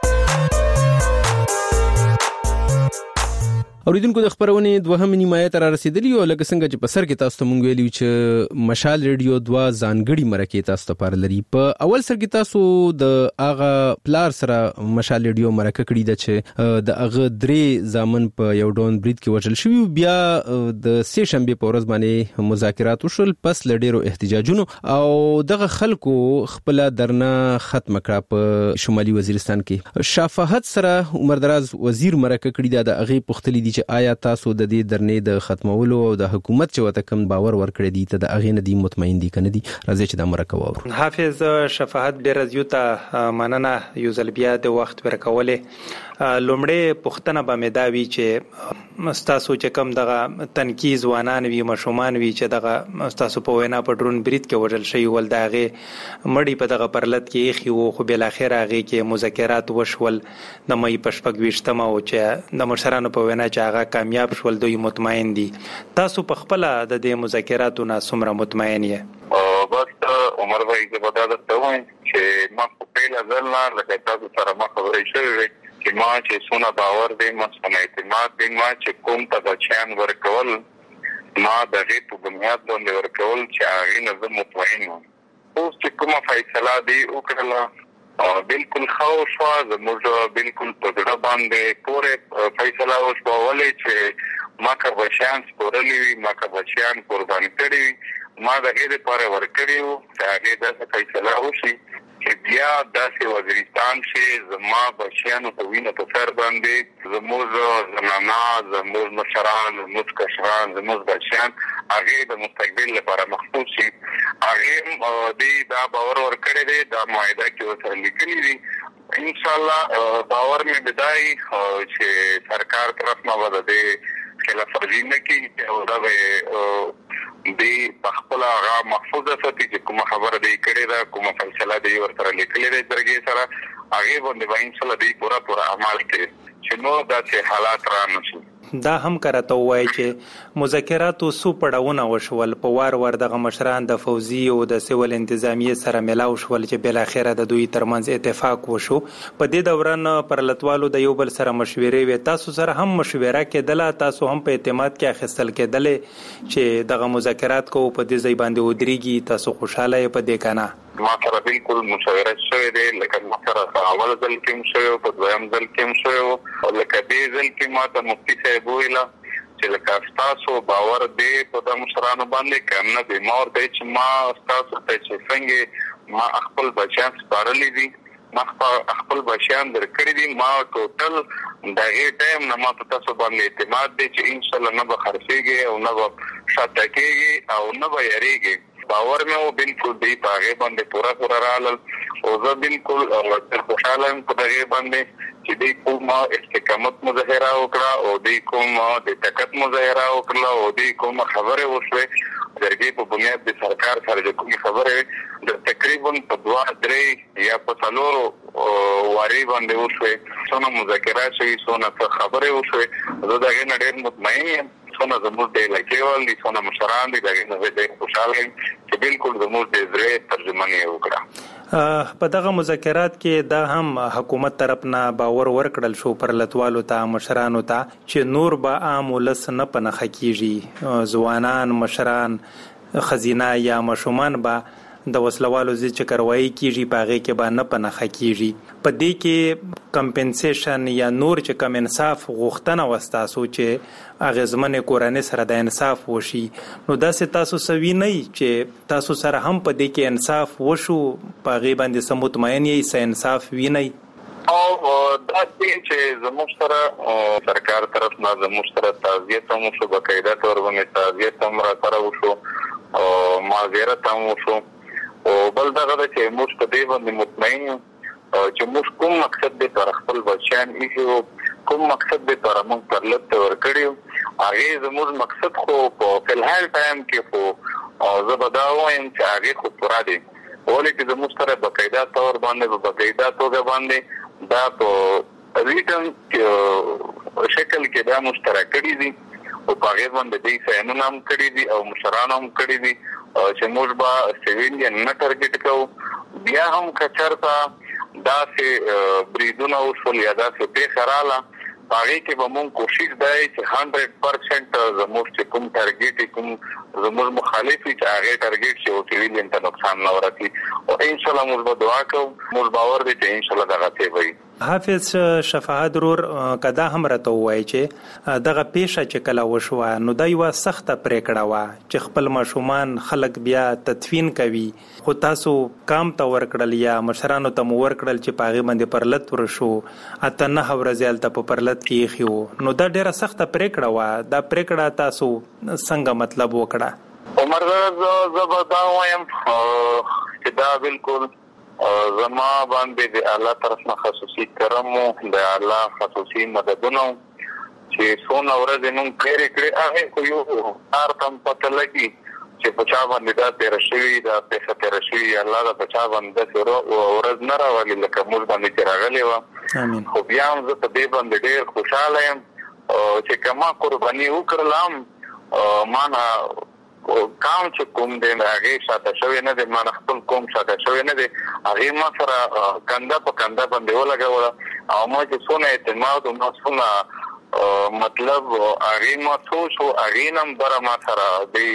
اوریدونکو د خبرونه دوهم نیمایه تر رسیدلی او لکه څنګه چې په سر کې تاسو ته مونږ ویلو چې مشال ریډیو 2 ځانګړي مرکه تاسو ته پر لري. په اول سر کې تاسو د اغه پلار سره مشال ریډیو مرکه کړی د چې د اغه درې ځامن په یو ډون برید کې وژل شوی، بیا د سه شنبه په ورځ باندې مذاکرات وشول پس لډیرو احتجاجونو او دغه خلکو خپل درنه ختم کړه. په شمالي وزیرستان کې شفاعت سره عمر دراز وزیر مرکه کړی د اغه پختلی دي چې آیا تاسو د دې درنې د ختمولو او د حکومت چې وته کم باور ورکړی دي ته د اغه نه دي مطمئن دي کنه دي راځي چې د مرکو حافظ شفاعت ډیر زیاته مننه یو ځل بیا د وخت ورکولې لومړی پښتنه به مداوي چې تاسو چې کم دغه تنکیز وانان وی مشومان وی چې دغه تاسو په وینا په ډرون بریټ کې وژل شوی ول داغه مړی په دغه پرلط کې خي وو خو بل اخر هغه کې مذاکرات وشول د مې پشپګويشتمه او چې د مشرانو په وینا چې هغه کامیاب شول دوی مطمئن دي تاسو په خپل د دې مذاکراتو نه څومره مطمئن یې بس عمر بھائی زه به دا درته وایم چې ما په پیل ځل نه لکه تاسو سره ما خبرې شوې چې ما چې سونه باور دی ما سونه اعتماد دی ما چې کوم ته بچیان ورکول ما دغه په بنیاد باندې ورکول چې هغه نه زه مطمئن یم اوس چې کومه فیصله دی وکړه بالکل خو شو زموږ بالکل په ډېر باندې پوره فیصله وشولې چې ما کا بچیان سپورلې ما کا بچیان قربان کړي ما دغه لپاره ورکړیو چې هغه د فیصله وشي چې بیا داسې وزیرستان چې زما بچیانو په وینه په سر باندې زموږ زنانا زموږ مشران زموږ کشران زموږ بچیان هغه د مستقبل لپاره محفوظ شي هغه دې دا باور ورکړی دی دا معاهده کې وسره لیکلي دي ان شاء الله باور مې بدای چې سرکار طرف نه وده خلاف ورزي نه کوي او دا دی خپل هغه محفوظه ساتي چې کوم خبره دی کړې ده کوم فیصله دی ورته لیکلې ده درګه سره هغه باندې ان شاء الله دی پورا عمل کوي چې نو داسې حالات را نشي دا هم کرته وای چې مذاکرات سو پړاونه وشول په وار دغه مشران د فوزي او د سیول انتظامیه سره ملاو شول چې بل اخره د دوی ترمنځ اتفاق وشو په دې دوران پرلطوالو د یو بل سره مشورې وې تاسو سره هم مشوره کېدله تاسو هم په اعتماد کې اخیستل کېدله چې دغه مذاکرات کو په دې ځای باندې ودرېږي تاسو خوشاله په دې کنه ما سره بالکل مشوره شوې ده لکه ما سره اول ځل کې شوی په دویم ځل کې شوی او لکه دې ځل کې ما ته مفتي صاحب ویلا چې لکه تاسو باور دې په د مشرانو باندې کمنه بیمار دی چې ما تاسو ته چې څنګه ما خپل بچیان سپارلې دي ما خپل بچیان درکړي دي ما ټوټل دغه ټایم نه ما تاسو باندې اعتماد دي چې ان شاء الله نه به خرڅيږي او نه به شاته کېږي او نه به یریږي باور مې بالکل دی پاګه باندې پورا رالل او زه بالکل خوشاله یم په دغه باندې چې د کوم استقامت مظاهره وکړه او د کوم د طاقت مظاهره وکړه او د کوم خبره وشوه درګې په بنیاد د سرکار سره کوم خبره د تقریبا په 2-3 یا په 4 واری باندې وشوه څونه مذاکرات شوي څونه خبره وشوه زه دغه نه ډېر مطمئن یم څونه زموږ د لکېوال دي څونه مشران دي دغه نه د خوشاله چې بالکل زموږ د زړه ترجمه وکړه په دغه مذاکرات کې دا هم حکومت طرف نه باور ورکړل شو پر لټوالو ته مشرانو ته چې نور به عام ولس نه پنه کیږي ځوانان مشران خزینه یا مشومان به د وسلوالو زی چې کاروایی کیږي پاغه کې به نه پنه کیږي په دې کې کمپنسیشن یا نور چې کم انصاف غوښتنه وستاسو چې اغزمنه کورانه سره د انصاف وشي نو داسې تاسو سوي نه چې تاسو سره هم په دې کې انصاف وشو پاغه باندې سم مطمئن یې سه انصاف ویني او دا چې زموږ سره سرکار طرف نه زموږ سره تعزیت هم شو بقاعده تور باندې تعزیت هم را سره وشو او معذرت هم وشو او بل دغه چې موږ په دې باندې مطمئن یو چې موږ کوم مقصد دې پر خپل بچیان ایښو کوم مقصد دې پر موږ پر لته ورکړیو هغه زموږ مقصد خو په فلحال ټایم کې خو زبدا وایم چې هغه خو پورا دي ولې چې زموږ سره بقاعده تور باندې بقاعده توګه باندې دا په ریټن شکل کې دا مشترک کړی دي او په هغه باندې دې سینو نام کړی دي او مشرانو هم کړی دي چې موږ به سیویلین نه ټارګټ کوو بیا هم کچرتا دا سه بریدونه او شول یا دا سه په خراله هغه کې به موږ کوشش دای چې 100% زموږ کوم ټارګټ کوم زموږ مخالف چې هغه ټارګټ شي او سیویلین ته نقصان نه ورسي او ان شاء الله موږ به دعا کوو موږ باور دي چې ان شاء الله دا غته وي حافظ شفاعت ضرور کدا هم راته وایي چې دغه پیښه چې کله وشوه نو دا یو سخته پریکړه وا چې خپل ماشومان خلک بیا تدفین کوي خو تاسو کام ته ورکړل یا مشرانو ته ورکړل چې پاغي باندې پرلت ورشو اته نه ورزيال ته په پرلت کې خيو نو دا ډیره سخته پریکړه وا دا پریکړه تاسو څنګه مطلب وکړه عمر زبدا وایم چې دا بالکل زما باندې د الله طرف نه خصوصي کرم د الله خصوصي مددونو چې څونه ورځې نن کړې هغه خو یو ارتم پته لګي چې په چا باندې دا تیر شوی دا په تیر شوی الله دا په چا باندې سره ورځ نه راولي لکه موږ باندې راغلی و امين خو بیا هم زه په دې باندې ډېر خوشاله یم چې کما قرباني وکړم معنا کام چې کوم دې هغه شاته شوی نه دې ما خپل کوم شاته شوی نه دې هغه ما سره کنده په کنده باندې ولګول او ما چې څونه اعتماد او ما څونه مطلب هغه ما سوچو هغه نم بر ما سره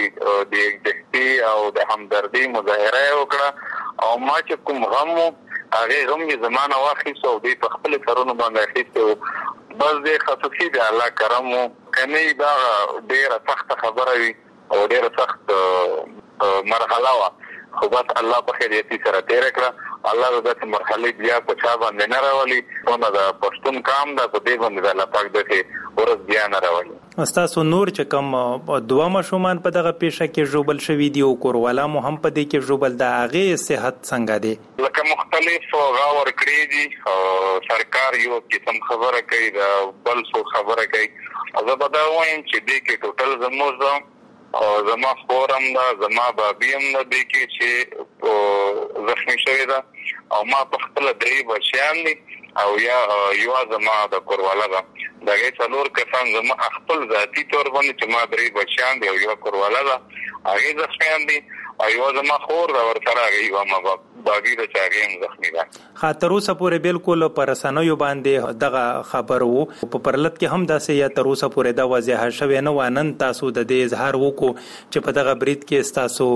د او د همدردی مظاهره وکړه او ما چې کوم غم هغه غم یې زمانہ واخیسو دې په خپل سرونو باندې اخیسو بس دې خصوصي د الله کرم کني دا ډیره سخت خبره وي او ډیره سخت مرحله وا خو بس الله په خیریتي سره تیر کړه الله دې مرحله بیا په چا باندې نه راولي ونه دا پښتون کام دا په دې باندې الله پاک دې ورځ بیا نه راولي استاسو نور چې کوم دوه مشومان په دغه پیښه کې جوبل شوی دی او کوروالا مو هم په دې کې جوبل دا هغه صحت څنګه دی لکه مختلف غاور کړی دي سرکار یو قسم خبره کوي دا بل څه خبره کوي زه به دا وایم چې دې کې ټوټل زموږ او زما فورم دا زما بابیم دا دی کې چې زخمی شوی دا او ما په خپل درې بچیان دي او یا یو زما د کوروالا دا دغه څلور کسان زما خپل ذاتی تور باندې چې ما درې بچیان دي او یو کوروالا دا هغه زخمیان دي او یو زما خور دا ورته راغی و ما باقي د چاغیم زخمی ده خاطروسه پورې بالکل پرسنوي باندې دغه خبر وو په پرلت کې هم داسې یا تروسه پورې دا واضح شوه نه وانن تاسو د دې اظهار وکړو چې په دغه برید کې تاسو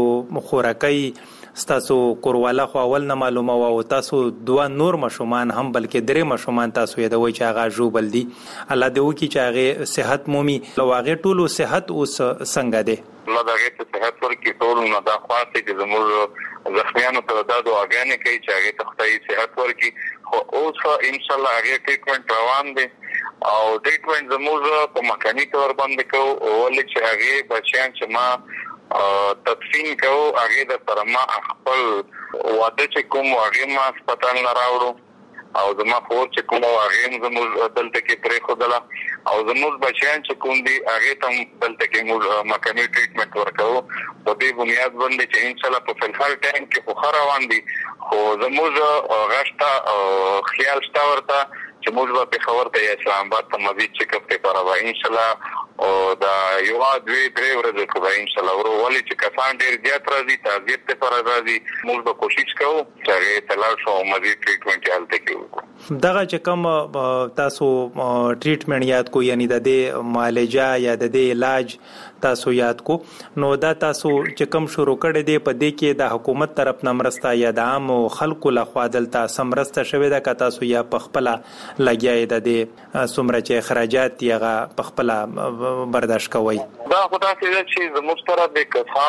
مخورکۍ تاسو کوروالا خو اول نه معلومه و تاسو دوه نور مشومان هم بلکې درې مشومان تاسو یې د وای چې هغه جوبل دي الله دې وکړي چې هغه صحت مومي لو هغه ټولو صحت اوس څنګه ده الله دغه صحت ورکړي ټول نه دا خاصه چې زموږ زخمیانو ته دا دعاګانې کوي چې هغه ته خدای صحت ورکړي خو اوس ان شاء الله هغه ټریټمنټ روان دي او ټریټمنټ زموږ په مکاني تور باندې کوو ولې چې هغه بچیان چې ما تدفین کوو هغه د پرما خپل واده چې کوم هغه ما هسپتال نه راوړو او زما خور چې کوم هغه زموږ دلته کې پرې خدلا او زموږ بچیان چې کوم دي هغه ته دلته کې موږ مکاني ټریټمنټ ورکوو په دې بنیاد باندې چې ان شاء الله په فلحال ټایم کې خو روان دي خو زموږ غشته خیال شته ورته چې موږ په خبر ته اسلام آباد ته مزید چیک اپ ته پاره ان شاء الله او دا یو دوی درې ورځې خو ان شاء الله ورولې چې کسان ډېر زیات راځي تعزیت ته پر راځي موږ به کوشش کوو چې هغه تلاش او مزید ټریټمنټ حالت کې دغه چې کوم تاسو ټریټمنټ یاد کو یعنی د دې معالجه یا د دې علاج تاسو یاد کو نو دا تاسو چې کوم شروع کړی دی په دې کې د حکومت طرف نه مرسته یا د عام خلکو لخوا دلته سمرسته شوی دا که تاسو یا په خپل لګیای د دې څومره چې اخراجات یغه په خپل برداشت کوي دا خدای چې زموږ سره د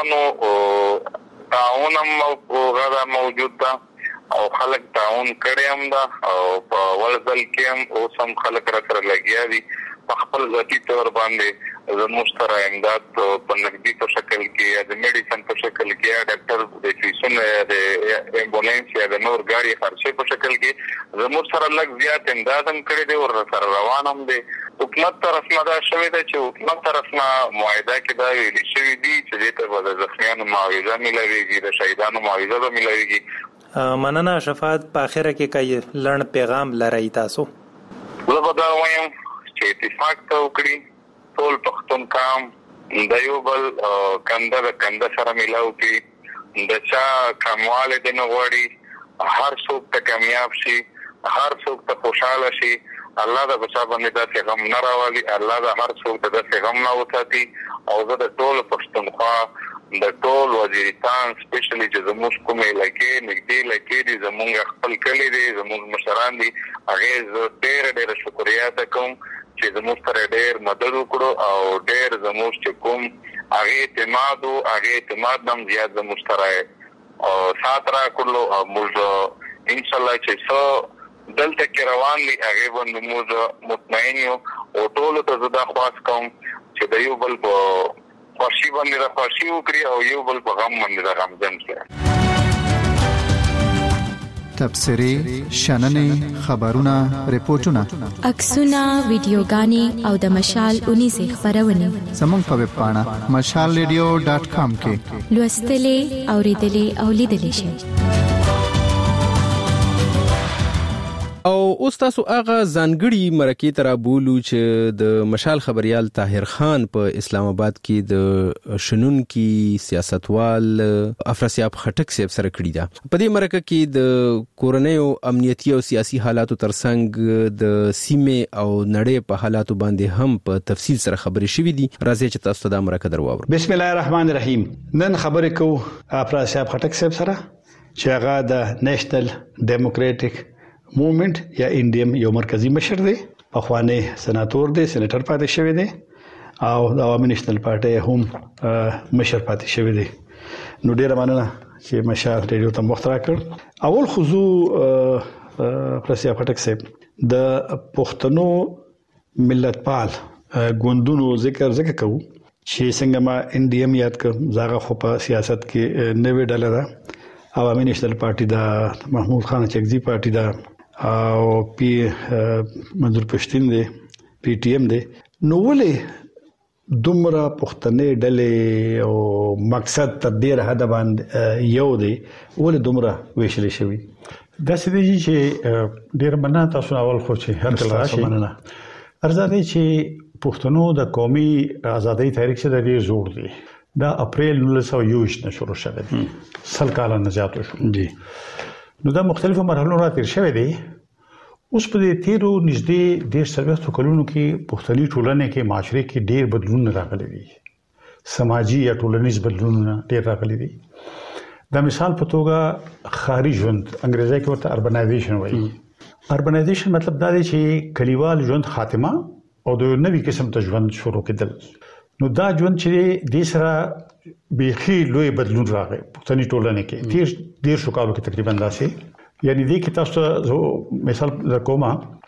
کسانو تعاون غدا موجود ده او خلک تعاون کړي هم ده او په ولدل کې هم او سم خلک سره لګیا دي په خپل ذاتی تور باندې زموږ سره امداد په نقدي په شکل کې یا د میډیسن په شکل کې یا ډاکټر د فیسونو د امبولانس یا د نور ګاډي خرچه په شکل کې زموږ سره لږ زیات امداد هم کړی دی او سره روان هم دی حکومت طرف نه دا شوی دی چې حکومت طرف نه معاهده کې دا ویل شوی دی چې دې ته د زخمیانو معاوضه ملويږي د شهیدانو معاوضه به ملويږي مننه شفاعت په اخره کې کوي لړن پیغام لري تاسو زه به دا وایم چې اتفاق ته وکړي ټول پښتون کام د یو بل کنده د کنده سره ملاو کې د چا کمواله د نغوړي هر څوک ته کامیاب شي هر څوک ته خوشاله شي الله د بچا باندې د پیغام نه راوالي الله د هر څوک د پیغام نه وساتي او زه د ټول پښتونخوا د ټول وزیرستان سپیشلی چې زموږ کومې لکه نږدې لکه دي زموږ خپل کلی دي زموږ مشران دي هغه ډېر شکریا ده کوم چې زموږ سره ډېر مدد وکړو او ډېر زموږ چې کوم هغه اعتماد نم زیات زموږ سره او سات را کړلو او موږ ان شاء الله چې څو دلته کې روان دي هغه باندې موږ مطمئن یو او ټول ته زدا خواست کوم چې د یو بل په خوشي باندې را خوشي وکړي او یو بل په غم باندې را غمجن کړي. تبصري شننې خبرونه ریپورتونه عکسونه ویډیوګانې او د مشال 19 خبرونه زموږ په ویب پاڼه mashalradio.com کې لوستلې اوریدلې او لیدلې شئ. او اوس تاسو هغه ځانګړي مرکې تر بولو چې د مشال خبريال طاهر خان په اسلام آباد کې د شنونکي سیاستوال افراسیاب خټک صاحب سره کړی دا. په دې مرکه کې د کورنۍ او امنیتي او سیاسي حالاتو ترڅنګ د سیمې او نړۍ په حالاتو باندې هم په تفصیل سره خبرې شوې دي. راځي چې تاسو ته دا مرکه درواورو. بسم الله الرحمن الرحیم. نن خبرې کوو افراسیاب خټک صاحب سره چې هغه د نېشنل ډیموکراټک موومنت یا انډیم یو مرکزی مشر دی، پخوانی سناتور دی، سېنیټر پاتې شوی دی او د عوامي نېشنل پارټي هم مشر پاتې شوی دی. نو ډیره مننه چې مشال ریډیو ته وخت راکړ. اول خصو پرسیا پټک صاحب د پښتنو ملتپال ګوندونو ذکر کوو چې څنګه ما انډیم یاد کړم، زاغه خو په سیاست کې نوې ډله ده، عوامي نېشنل پارټي دا، محمود خان چکزي پارټي دا او پی منظور پښتين دی، پی ټی ایم دی. نو ولې دومره پښتنې ډلې او مقصد تر ډیره حد باندې یو دی، ولې دومره ویشل شوی؟ دا څه دی چې ډیر مننه تاسو اول خو چې هر کله راشي. ارزاده چې پښتنو د قومي ازادۍ تاریخ څخه ډیر زوړ دی. دا اپریل 1921 نه شروع شوه دی، سل کال نه زیات شو دی. نو دا مختلفو مرحلو را تیر شوه دی. اوس په دې تیرو نږدې ډیر سروستو کلونو کې پښتني ټولنې کې معاشري کې ډیر بدلون راغلي دي، سماجی یا ټولنیز بدلون ډیر راغلي دي. دا مثال په توګه خاري ژوند، انګریزي کې ورته اربنایزیشن وایي. اربنایزیشن مطلب دا دی چې کلیوال ژوند خاتمه او د نوې قسم ته ژوند شروع کېدل. نو دا ژوند چې د سره بيخي لوی بدلون راغی پښتني ټولنې کې ډیر شو کالو کې تقریبا داسې. یعنی دې کې تاسو مثال کومه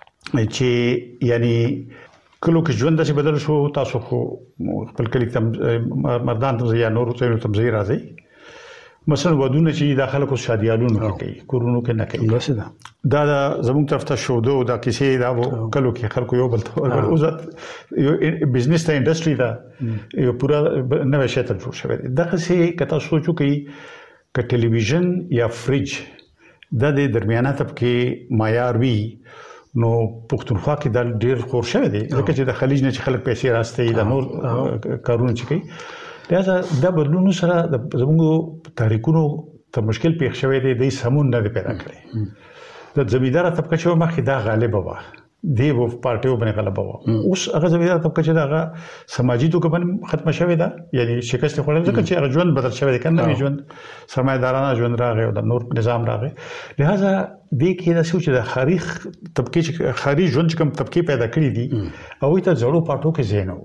چې یعنی کلو کې ژوند داسې بدل شو. تاسو خو خپل کلی ته مردان ته یا نور ته تمزي راځي، مثلا ودونه چې داخله کو شادیالونو کوي، کورونو کې نه کوي. دا زموږ طرف ته شو دا کیسې دا کلو کې خلکو یو بل ته اوزت یو بزنس ته انډستری دا یو پورا نوې شی ته جوړ شوی. دا څه کته سوچو کوي ک ټلویزیون یا فریج د درمیانه طبقه معیار وی، نو پښتونخوا کې د ډیر خور شوی دی ځکه چې د خلیج نه خلک پیسې راستي د نور کارونه چي کوي. لہذا د بدلونو سره د زموږ تاریخونو ته مشکل پیښ شوی دی، د سمون نه پیدا کړی. د زمیدار طبقه چې مخې دا غالب و دی وو پارټیو باندې غلبه و. اوس هغه زمیدار طبقه چې دا سماجی توګه باندې ختم شوی دا، یعنی شکست خوړل ځکه چې هغه ژوند بدل شوی دی، کنه ژوند سرمایدارانه ژوند راغی او د نور نظام راغی. لہذا د کې دا سوچ د خارج طبقه چې خارج ژوند کوم طبقه پیدا کړی دي او ته زړو پټو کې زینو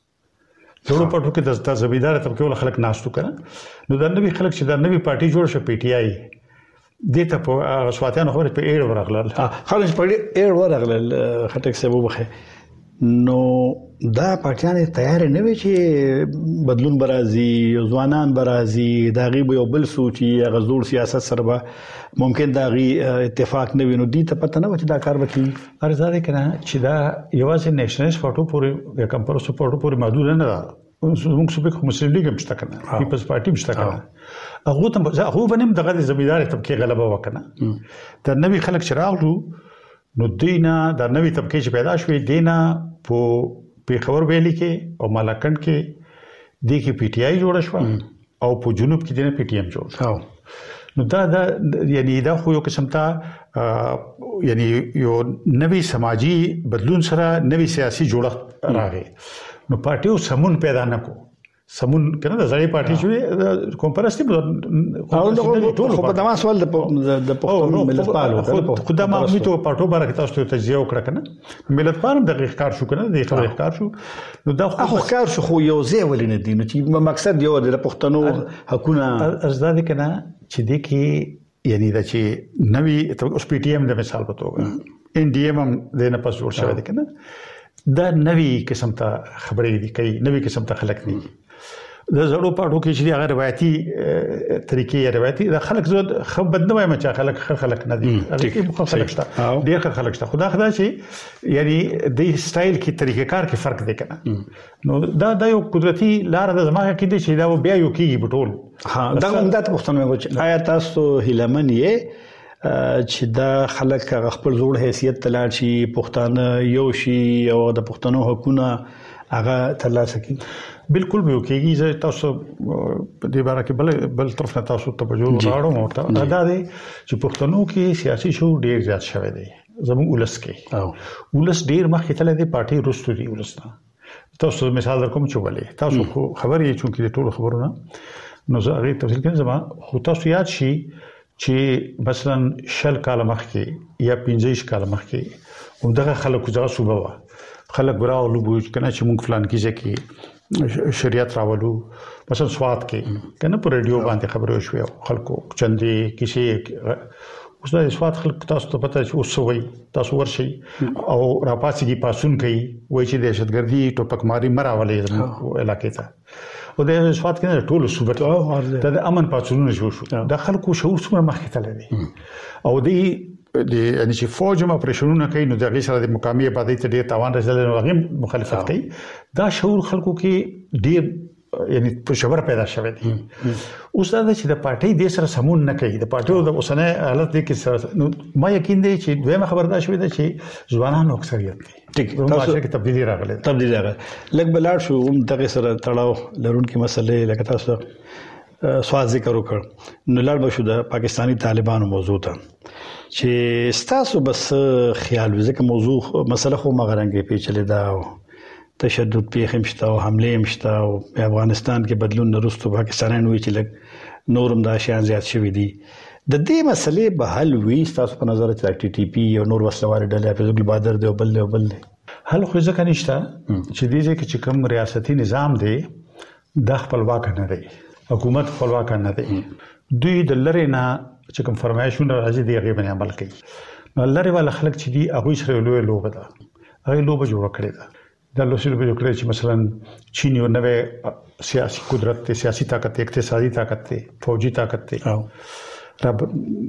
زړو پټو کې د زمیدار طبقه ول خلک ناشتو کړه. نو د نوې خلک چې د نوې پارټي جوړ شو پی ټی آی دته په سواتیانو خبره په ایر ورغلل، خلک په ایر ورغلل. خټک صاحب وبخه نو دا پارټیان تیار نه وي چې بدلون برازي، ځوانان برازي، دا غي یو بل سوچي غزور سیاست سره به ممکن دا غي اتفاق نه وینو. دي ته پته نه و چې دا کار وکړي. ارزاده کنه چې دا یوازې نېشنل پارټو پورې یا کمپرسو پارټو پورې محدود نه ده. موږ څه په مسلم لیگ مشته کنه، پیپلز پارټي مشته کنه، هغه ته هغه باندې دغه زمیدار طبقه غلبه وکنه. د نوې خلک چې راغلو نو دینا د نوې طبقه چې پیدا شوې دینا په پیښور ویلي کې او مالاکنډ کې د کې پی ټی آی جوړ شو او په جنوب کې د پی ټی ایم جوړ شو. نو دا یعنی دا خو یو قسم ته یعنی یو نوې سماجی بدلون سره نوې سیاسي جوړښت راغی. نو پارټیو سمون پیدا نکو، سمون کنه د زړې پارټي شوې کوم پرستی او خو په دما سوال د پښتون ملت پالو خو د مامي ته پټو بارک تاسو ته تجزیه وکړه کنه ملت پالم د ښکار شو کنه د ښکار شو نو دا خو ښکار شو خو یو ځای ولینه دي نو چې مقصد یو د پښتنو حقونه ازداد کنه چې د کې یعنی دا چې نوې اوس پی ټی ایم د مثال په توګه ان ډي ایم هم د نه پس جوړ شوی دی کنه دا نوې قسم ته خبرې دي کوي نوې قسم ته خلک دي د زړو پاړو کې چې هغه روایتي طریقې روایتي د خلک زود خبر نه وایم چې خلک نه دي هغه مخ خلک شته ډېر خلک شته خدا چې یعنی د سټایل کې طریقې کار کې فرق دی کنه نو دا یو قدرتي لار د زماغه کې دي چې دا بیا یو کېږي بټول ها دا هم د پښتنو آیا تاسو هیلمن یې چې دا خلک خپل زوړ حیثیت تلاړ شي پښتانه یو شي او د پښتنو حقوقونه هغه ترلاسه کړي بالکل به کېږي چې تاسو په دې باره کې بل طرف نه تاسو ته بجو راړو او دا دی چې پښتنو کې سیاسي شعور ډیر زیات شوی دی زموږ ولس کې او ولس ډیر مخکې تللی دی پارټي رستو دی ولس نه تاسو مثال در کوم چې ولې تاسو خبرې چې د ټولو خبرونه نو زه هغه تفصیل کوم زما خو تاسو یاد شي چې مثلا شل کال مخکې یا 15 کال مخکې همدغه خلکو ځای صوبه وا خلک براولو بوج کنه چې مونږ فلان کیږي کې شریعت راولو مثلا سواد کې کنه په رادیو باندې خبرې شوې خلکو چندي کسی اوس د سواد خلک تاسو ته پته چې اوس وای تاسو ورشي او راپاسيږي پاسون کوي وای چې دهشتګردي ټوپکماري مراولې علاقې ته او د سواد کې ټول صوبته د امن پاتونو شو د خلکو شعور څومره مخکې تللی او د یعنی چې فوج ما پرېشنونه کوي نو د غي سره د مقامي آبادی ته ډیر تاوان رسول نو هغه مخالفت کوي دا شعور خلکو کې ډیر یعنی په شبر پیدا شوی دی اوس دا چې د پارټي د سره سمون نه کوي د پارټي د اوسنه حالت کې نو ما یقین دی چې دویمه خبردار شوی دی چې ځوانانو اکثریت دی ټیک تاسو کې تبدیلی راغله لګ بلار شو هم دغه سره تړاو لرونکي مسلې لکه تاسو سوال ذکر وکړ نو لړ بشو د پاکستانی طالبانو موضوع ته چې تاسو بس خیال وزکه موضوع مسله خو مغرنګ پیچلې ده تشدد پیښ مشته او حمله مشته او په افغانستان کې بدلون نرسته پاکستانیان وی چې لګ نورم دا شیان زیات شوی دي د دې مسلې به حل وي تاسو په نظر کې ټي ټي پی او نور وسلوار ډلې په ځګل بادر دی او بل حل خو ځکه نشته چې دې کې چې کوم ریاستي نظام دی د خپلواک نه دی حکومت خپلواک نه دی دوی د لری نه چې کوم فرمایشونه راځي دی هغه باندې عمل کوي نو لری ول خلک چې دی هغه سره لوی لوبه ده هغه لوبه جوړ کړی ده د لوسیل به جوړ کړی چې مثلا چین یو نوې سیاسي قدرت ته سیاسي طاقت اقتصادي طاقت ته فوجي طاقت ته رب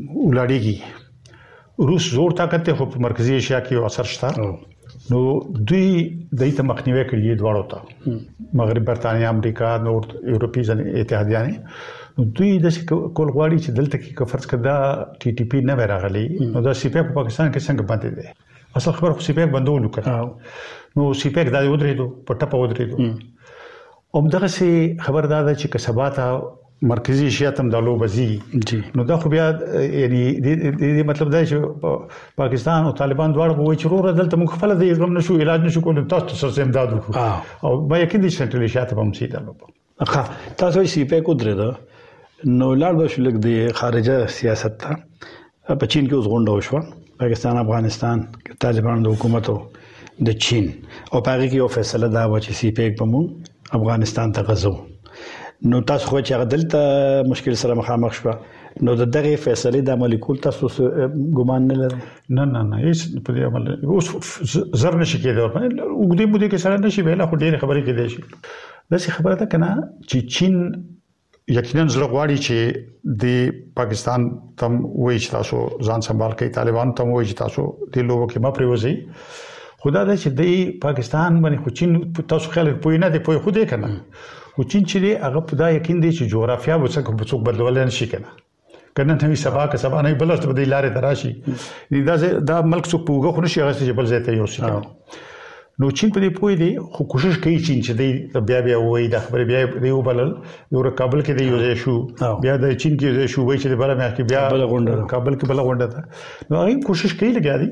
ولاړیږي روس زور طاقت ته په مرکزی ایشیا کې اثر شته نو دوی دایته مخنیوي کوي دواړو ته مغرب برتانیا امریکا نور یورپی اتحادیان دوی د کول غواړي چې دلته کې فرض کړه ټي ټي پی نه راغلي نو دا سی پی په پاکستان کې څنګه باندې ده اصل خبر خو سی پی بندول کړه نو سی پی دا ودرېدو په ټپه ودرېدو همدغه سي خبردار ده چې کسباته مرکزی ایشیا تم دالو بزي نو دا خو بیا یعنی د مطلب دا چې پاکستان او طالبان دواړه وایي چې ورور دلته موږ خپل د غم نشو علاج نشو کولای تاسو سره امداد وکړو او ما یقین دي چې سنټرل ایشیا ته هم سي دا ښه تاسو سی پی کو درېده نو لاړ به شو لګ د خارجه سیاست ته په چین کې اوس غونډه وشوه پاکستان افغانستان طالبان د حکومت د چین او پاره کې یو فیصله دا و چې سی پی په مون افغانستان ته غزو نو تاسو خو چې غدلته مشکل سره مخامخ شو نو دغه فیصله د عملي کول تاسو ګمان نه لرئ نه هیڅ په دې عمل اوس زر نشي کېدای وګړي مو دې کې سره نشي ویلا خو ډېر خبرې کېدای شي دا څه خبره ده کنه چې چین یقینا زړه غواړي چې د پاکستان تم وایي چې تاسو ځان سنبال کړئ طالبان تم وایي چې تاسو د لوګو کې ما پریوځي خدا دا چې د پاکستان باندې خو چین تاسو خلک پوي نه دی پوي خو دې کنه خو چین چې دی هغه په دا یقین دی چې جغرافیا به څنګه بدلول نه شي کنه نن هم سبا نه بلست به د لارې تراشي دا ملک څو پوغه خو نشي هغه چې بل ځای ته یو شي نو چین په دې پوي دی خو کوشش کوي چین چې د بیا وایي د خبرې بیا دی وبلل یو کابل کې دی یو ځای شو بیا د چین کې ځای شو وایي چې د بل مې کې بیا کابل کې بل غونډه ده نو هغه کوشش کوي لګیا دي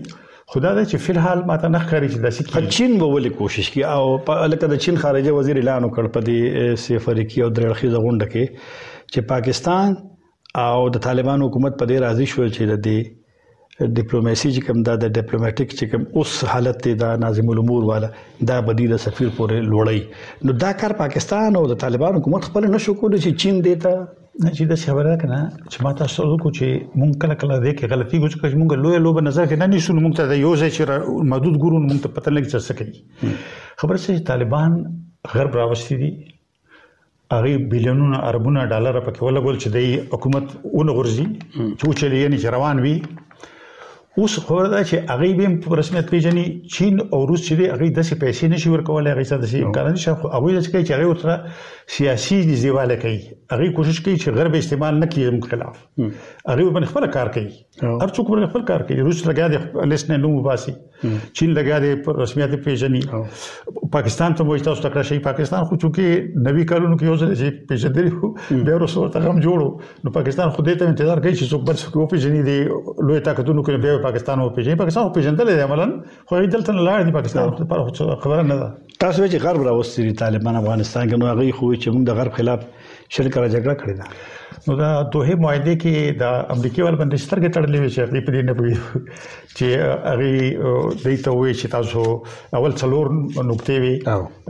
خدا دې چې فلحال ماته نه ښکاري چې داسې کې چین به ولې کوشش کوي او لکه د چین خارجه وزیر اعلان وکړ په دې سفر کې او درخې غونډه کې چې پاکستان او د طالبان حکومت په دې راضي شو چې د دې ډیپلوماسي چې کوم د ډیپلوماټیک چې کوم اوس حالت دی د ناظم الامور والا دا بدیل سفیر پورې لوړی نو دا کار پاکستان او د طالبان حکومت خپل نشو کولای چې چین دیتا نه چې د خبره کنه چې ماته سوال کو چې مونږ کله کله دې کې غلطي کوو چې مونږ لوی لوب نظر کې نه نیسو مونږ ته یو ځای چې محدود ګورو مونږ ته پته لګي څه کوي خبره چې طالبان غرب راوستي دي هغه بلیونونه اربونه ډالر پکې ولګول چې د حکومت اونغورځي چې چلی یې روان وي اوس خبره ده چې هغه به په رسمیت پیژني چین او روس چې هغه د څه پیسې نشي ورکولای هغه څه د امکان نشي هغه چې کوي چې هغه تر سیاسي دیواله کوي هغه کوشش کوي چې غرب استعمال نه کړي خلاف هغه په خپل کار کوي هر څوک په خپل کار کوي روس لګا دي لیست نه نو باسي چین لګا دي په رسمیت پیژني پاکستان ته وایي تاسو تکړه شي پاکستان خو چې نوي کارونو کې یو ځل چې پیژندل خو به روسو ته هم جوړو نو پاکستان خو دې ته انتظار کوي چې څوک بل څوک پیژني دي لوی طاقتونو کې به پاکستان او پاکستان پیژندل دي عملاً خو دلته نه لاړ دي پاکستان په خبره نه ده تاسو چې غرب راوستي طالبان افغانستان کې نو هغه خو چې موږ د غرب خلاف شرکت جګړه کړې ده نو دا دوه معاهده کې د امریکای ول باندې سترګې تړلې وي چې په دې نه پوي چې هغه دیته وي چې تاسو اول څلور نقطې وي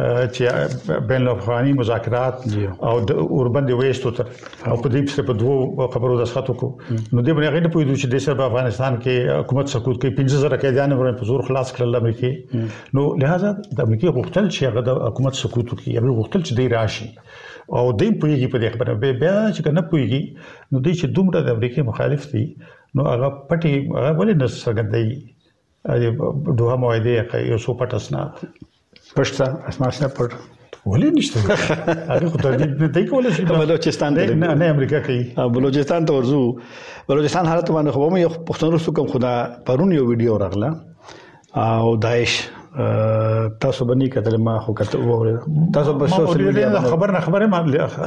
چې بین الافغاني مذاکرات او د اوربند وېستو تر او په دې په دوه خبرو د سخاتو کو نو دې باندې هغه نه پوي چې د سر په افغانستان کې حکومت سقوط کوي 15000 قیدیان ورته زور خلاص کړل امریکای نو لہذا د امریکای غوښتل چې هغه د حکومت سقوط کوي هغه غوښتل چې دی راشي او دیم پویږي په دې خبره به بیا چې کنه پویږي نو دوی چې دومره د امریکای مخالف دي نو هغه پټي هغه ولې نه څرګندوي دوه معاهده یو څو پټسنا پښتا اسماسنه پټ ولې نشته هغه خو ته دای کولای شي بلوچستان نه امریکا کوي بلوچستان ته ورزو بلوچستان حالت باندې خو مې پښتون رسو کوم خدا پرون یو ویډیو راغله او داعش تاسو باندې کتل ما خو کته وره تاسو په سوشل میډیا خبره ما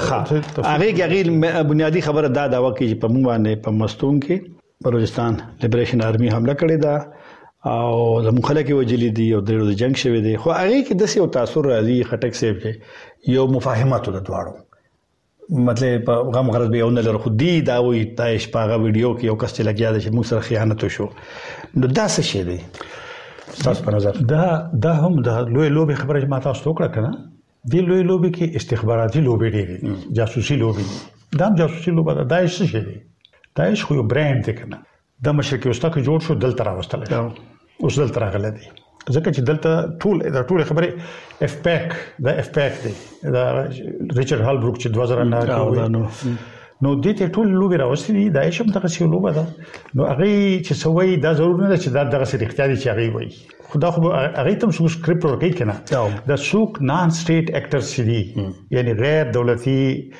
هغه بنیادی خبره دا وکړي چې په مونږ باندې په مستون کې بلوچستان لیبریشن آرمي حمله کړې ده او د مخالفت وجلې دي او د جنگ شوه دي خو هغه کې د څه تاثیر راځي خټک سیب کې یو مفاهمت د دواړو مطلب غم غرض به اون لر خو دی دا وي داعش په هغه ویډیو کې یو کس چې لګیا دی چې موږ سره خیانت وشو نو دا څه شي دی تاسو په نظر دا هم د لوی لوبي خبره ما تاسو وکړه کنه دی لوی لوبي کې استخباراتي لوبي دي جاسوسي لوبي دا جاسوسي لوبه ده داعش څه شي دی داعش خو یو برانډ دی کنه د مشرقي وسطا کې جوړ شو دلته راوستل اوس دلته راغله دي ځکه چې دلته ټول خبره اف پیک دی دا ریچارډ هالبروک چې 2009 نو دې ته ټول لوبي راوستي دي داعش هم دغه څه لوبه ده نو هغه چې سوي دا ضرور نه چې دا دغه څه اختیاري چې هغه وي خدا خو هغه تم څو سکرپټ ورکړي کنه دا څوک نان سټیټ اکټرز دي یعنی غیر دولتي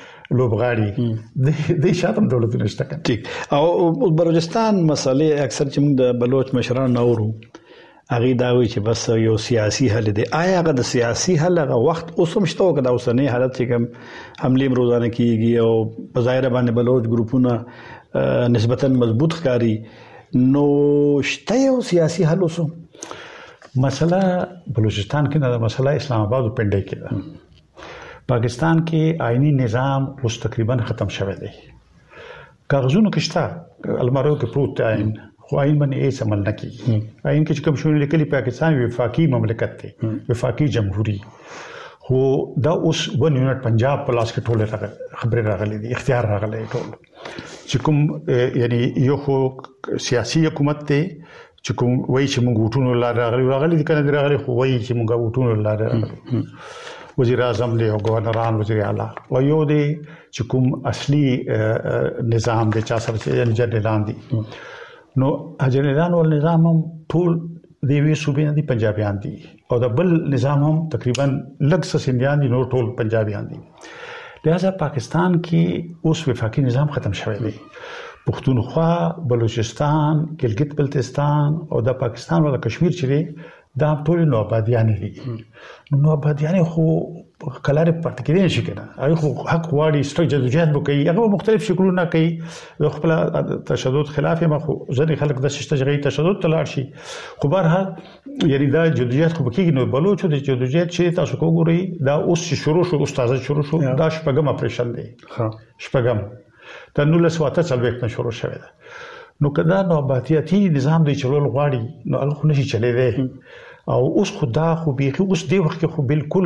لوبغاړي د شاتم دولت نشته ټیک او بلوچستان مسالې اکثر چې موږ د بلوچ مشران نورو هغه دا وی چې بس یو سیاسي حل دی آیا هغه د سیاسي حل هغه وخت اوسم شته او کدا اوسنۍ حالت چې کوم حمله روزانه کیږي او په ظاهر باندې بلوچ ګروپونه نسبتا مضبوط ښکاری نو شته یو سیاسي حل اوسو مسله بلوچستان کې نه مسله اسلام آباد او پنډای کې ده پاکستان کې آئینی نظام اوس تقریبا ختم شوی دی کاغذونو کې شته المارو کې پروت آئین خو آئین باندې هیڅ عمل نه کیږي آئین کې کوم شونه لیکلي پاکستان وفاقي مملکت دی وفاقي جمهوریت خو دا اوس ون یونټ پنجاب په لاس کې ټوله خبره راغلي دي اختیار راغلي ټول چې کوم یعنی یو خو سیاسي حکومت دی چې کوم وایي چې موږ وټونو راغلي دي کنه راغلي خو وایي چې موږ وټونو راغلي وزیر اعظم له گورنران وزیر اعلی او یو دی چې کوم اصلي نظام د چا سره یعنی جنرالان دي نو جنرالان ول نظام هم ټول دی وی صوبې نه دي پنجابیان دي او د بل نظام هم تقریبا لږ سندیان دي نو ټول پنجابیان دي لہذا پاکستان کې اوس وفاقي نظام ختم شوی دی پښتونخوا بلوچستان ګلګت بلتستان او د پاکستان ولا کشمیر چې دا ټول نو آبادیان دي نو آبادیان خو کلار پټ کېدای شي کنه هغه حق واړي سترګې جدوجہد وکړي هغه مختلف شکلونه کوي خپل تشدد خلاف ما خو ځنې خلک د شتجغي تشدد تلار شي خو بهرحال یعنی دا جدوجہد خو بکیږي نو بلوچ د جدوجہد چې تاسو کوګوري دا اوس شروع شو استاد شروع شو دا شپږم اپریشن دی شپږم د 1948 نه شروع شوی دا نو کدا نو باتیاتی نظام دی چلول غواړي نو هغه نشي چلے دی او اوس خدا خو بيخي اوس دی وخت کې خو بالکل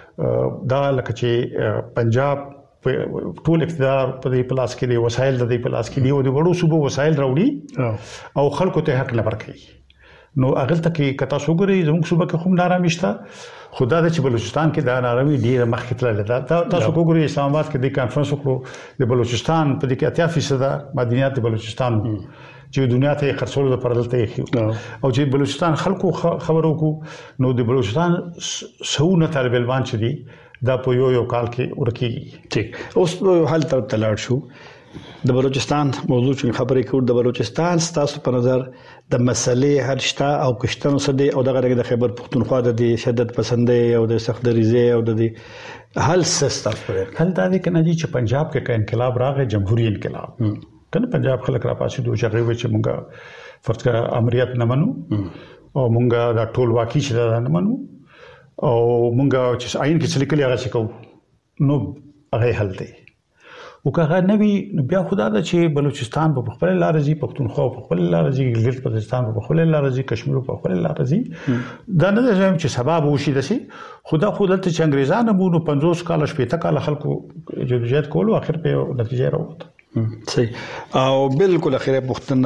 دا لکه چې پنجاب ټول اقتدار په دې پلاس کې دی وسایل د دې پلاس کې دی او د وړو صوبو وسایل راوړي او خلکو ته حق نه ورکړي نو اغل ته کې کتا سوګري زموږ صوبه کې هم نارامي شته خدا د چې بلوچستان کې دا نارامي ډیره مخکې تلل دا تاسو وګورئ اسلام آباد کې د کانفرنس وکړو د بلوچستان په دې کې 80% مدنیات د بلوچستان چې دنیا ته خرڅول د پردلته او چې بلوچستان خلکو خبرو کو نو د بلوچستان سونه طالب علمان چې دي دا په یو کال کې ورکی ټیک اوس حال ته تلاړ شو د بلوچستان موضوع چې خبرې کوو د بلوچستان ستاسو په نظر د مسلې حل شته او کشتنو سده او دغه د خیبر پختونخوا د شدت پسندې او د سخت دریزه او د حل سیستم پرې حل دا دی کنه چې پنجاب کې انقلاب راغی جمهوریت انقلاب کنه پنجاب خلک را پاسې دوه چغې چې مونږه فرض کړه امریت نه منو او مونږه دا ټول واقعي چې نه منو او مونږه چې عین کې څه لیکلي هغه څه کوو نو هغه حل دی وکړه نوی بیا خدا دا چې بلوچستان په خپل لار راځي پښتونخوا په خپل لار راځي ګلګت بلوچستان په خپل لار راځي کشمیر په خپل لار راځي دا نه زم چې سبب وشي دسي خدا خودت چې انګريزانو مونږ 50 کال شپې کال خلکو جدوجہد کولو اخر په نتیجه راوته صحیح او بالکل اخر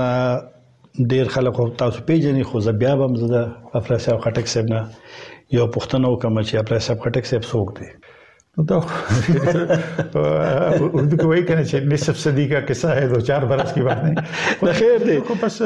پښتنه ډیر خلک تاسو پیژنې خو بیا هم زده افراسیاب خټک صاحب نه یو پښتنه وکم چې افراسیاب خټک صاحب څوک دی तो उर्दू को वही कहना चाहिए निसफ सदी का किस्सा है 2-4 बरस की बात नहीं खैर देखो बस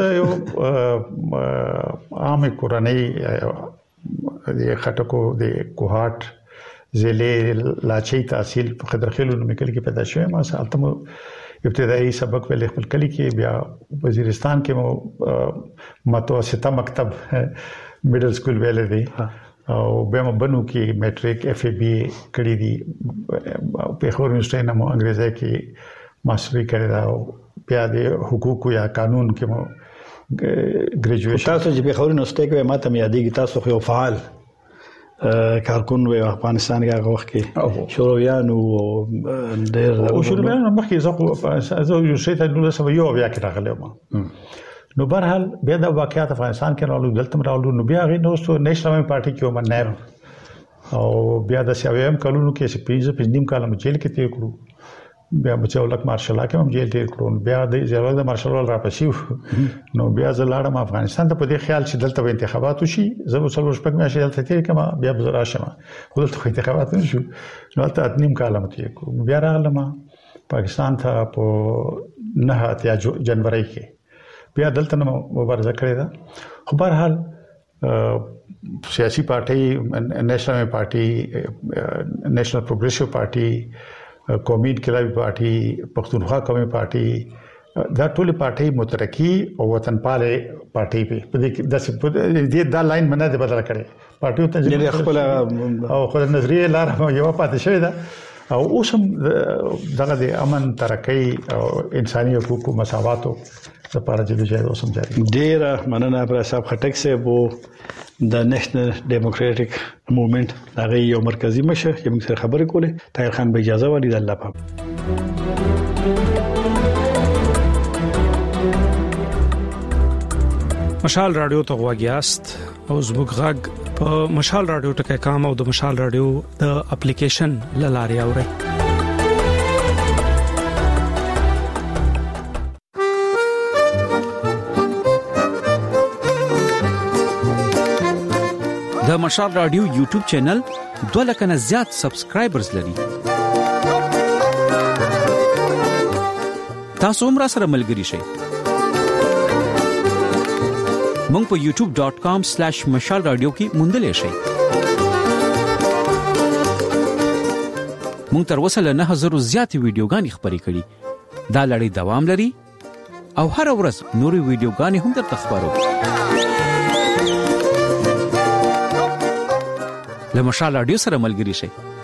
आम कुरानी ये खटको दे कोहाट ज़िले लाची तहसील खदरखिल निकल के पैदा हुए मां सालतम ابتدائي सबक पहले खपल कली के बिया वजीरिस्तान के मतवसता मकतब मिडिल स्कूल वेले दी او به بنو کې میټریک اف ای بی کړی دي په خور یونیورسيټي نامو انګریزي کې ماستری کړی دا او بیا د حقوق یا قانون کې مو ګریجویشن تاسو چې په خور یونیورسيټي کې ماته مې یادېږي تاسو خو فعال کارکون و افغانستان کې هغه وخت کې شورویان او ډېر او شورویان مخکې زه یونیورسيټي ته 1901 بیا کې راغلم نو برحال بیا د واقعیت افغانستان کې راولو دلته راولو نو بیا غي نوستو نېشنل پارټي کې ومن نائب او بیا د سیاویم کلونو کې چې 5 کال جیل کې تیر کړو بیا بچو لک مارشل کې هم جیل تیر کړو بیا د زیرو د مارشل را پښیو نو بیا زلاړم افغانستان ته په دې خیال چې دلته انتخابات وشي زه وسل شپږ میاشتې دلته تیر کما بیا بزرا شمه خو دلته انتخابات نشو نو ته 8 کال مته کو بیا راغلم پاکستان ته په 9 جنوري کې بیا دلته مبارزه کړې ده خو بهرحال سیاسي پارټي نېشنل پارټي نېشنل پروګریسیو پارټي قومي انقلابي پارټي پښتونخوا قومي پارټي دا ټول پارټي مترقي او وطنپاله پارټي په دې دا لاین منه ده بدل کړي پارټي ته خپل او خپل نظریه لار یو پاتې شوی ده او اوسم دغه د امن ترقی او انساني حقوقو مساواتو لپاره جدوجہد اوسم جاری ډیر مننه پر صاحب خټک صاحب د نېشنل ډیموکراټک موومېنټ هغه یو مرکزی مشر چې موږ سره خبرې کولې طاهر خان به اجازه ولې د الله په مشال رادیو ته غواګیاست او زموږ غږ په مشال رادیو ټکي کام او د مشال رادیو د اپلیکیشن لاري اوري د مشال رادیو یوټیوب چینل 2 لک نه زیات سبسکرایبرز لري تاسو هم را سره ملګري شئ مونږ په youtube.com/mashalradio کې موندلې شئ مونږ تر اوسه له 9000 زیات ویډیوګانې خبرې کړې دا لړۍ دوام لري او هر ورځ نوري ویډیوګانې هم درته خبرو له مشال رادیو سره ملګري شئ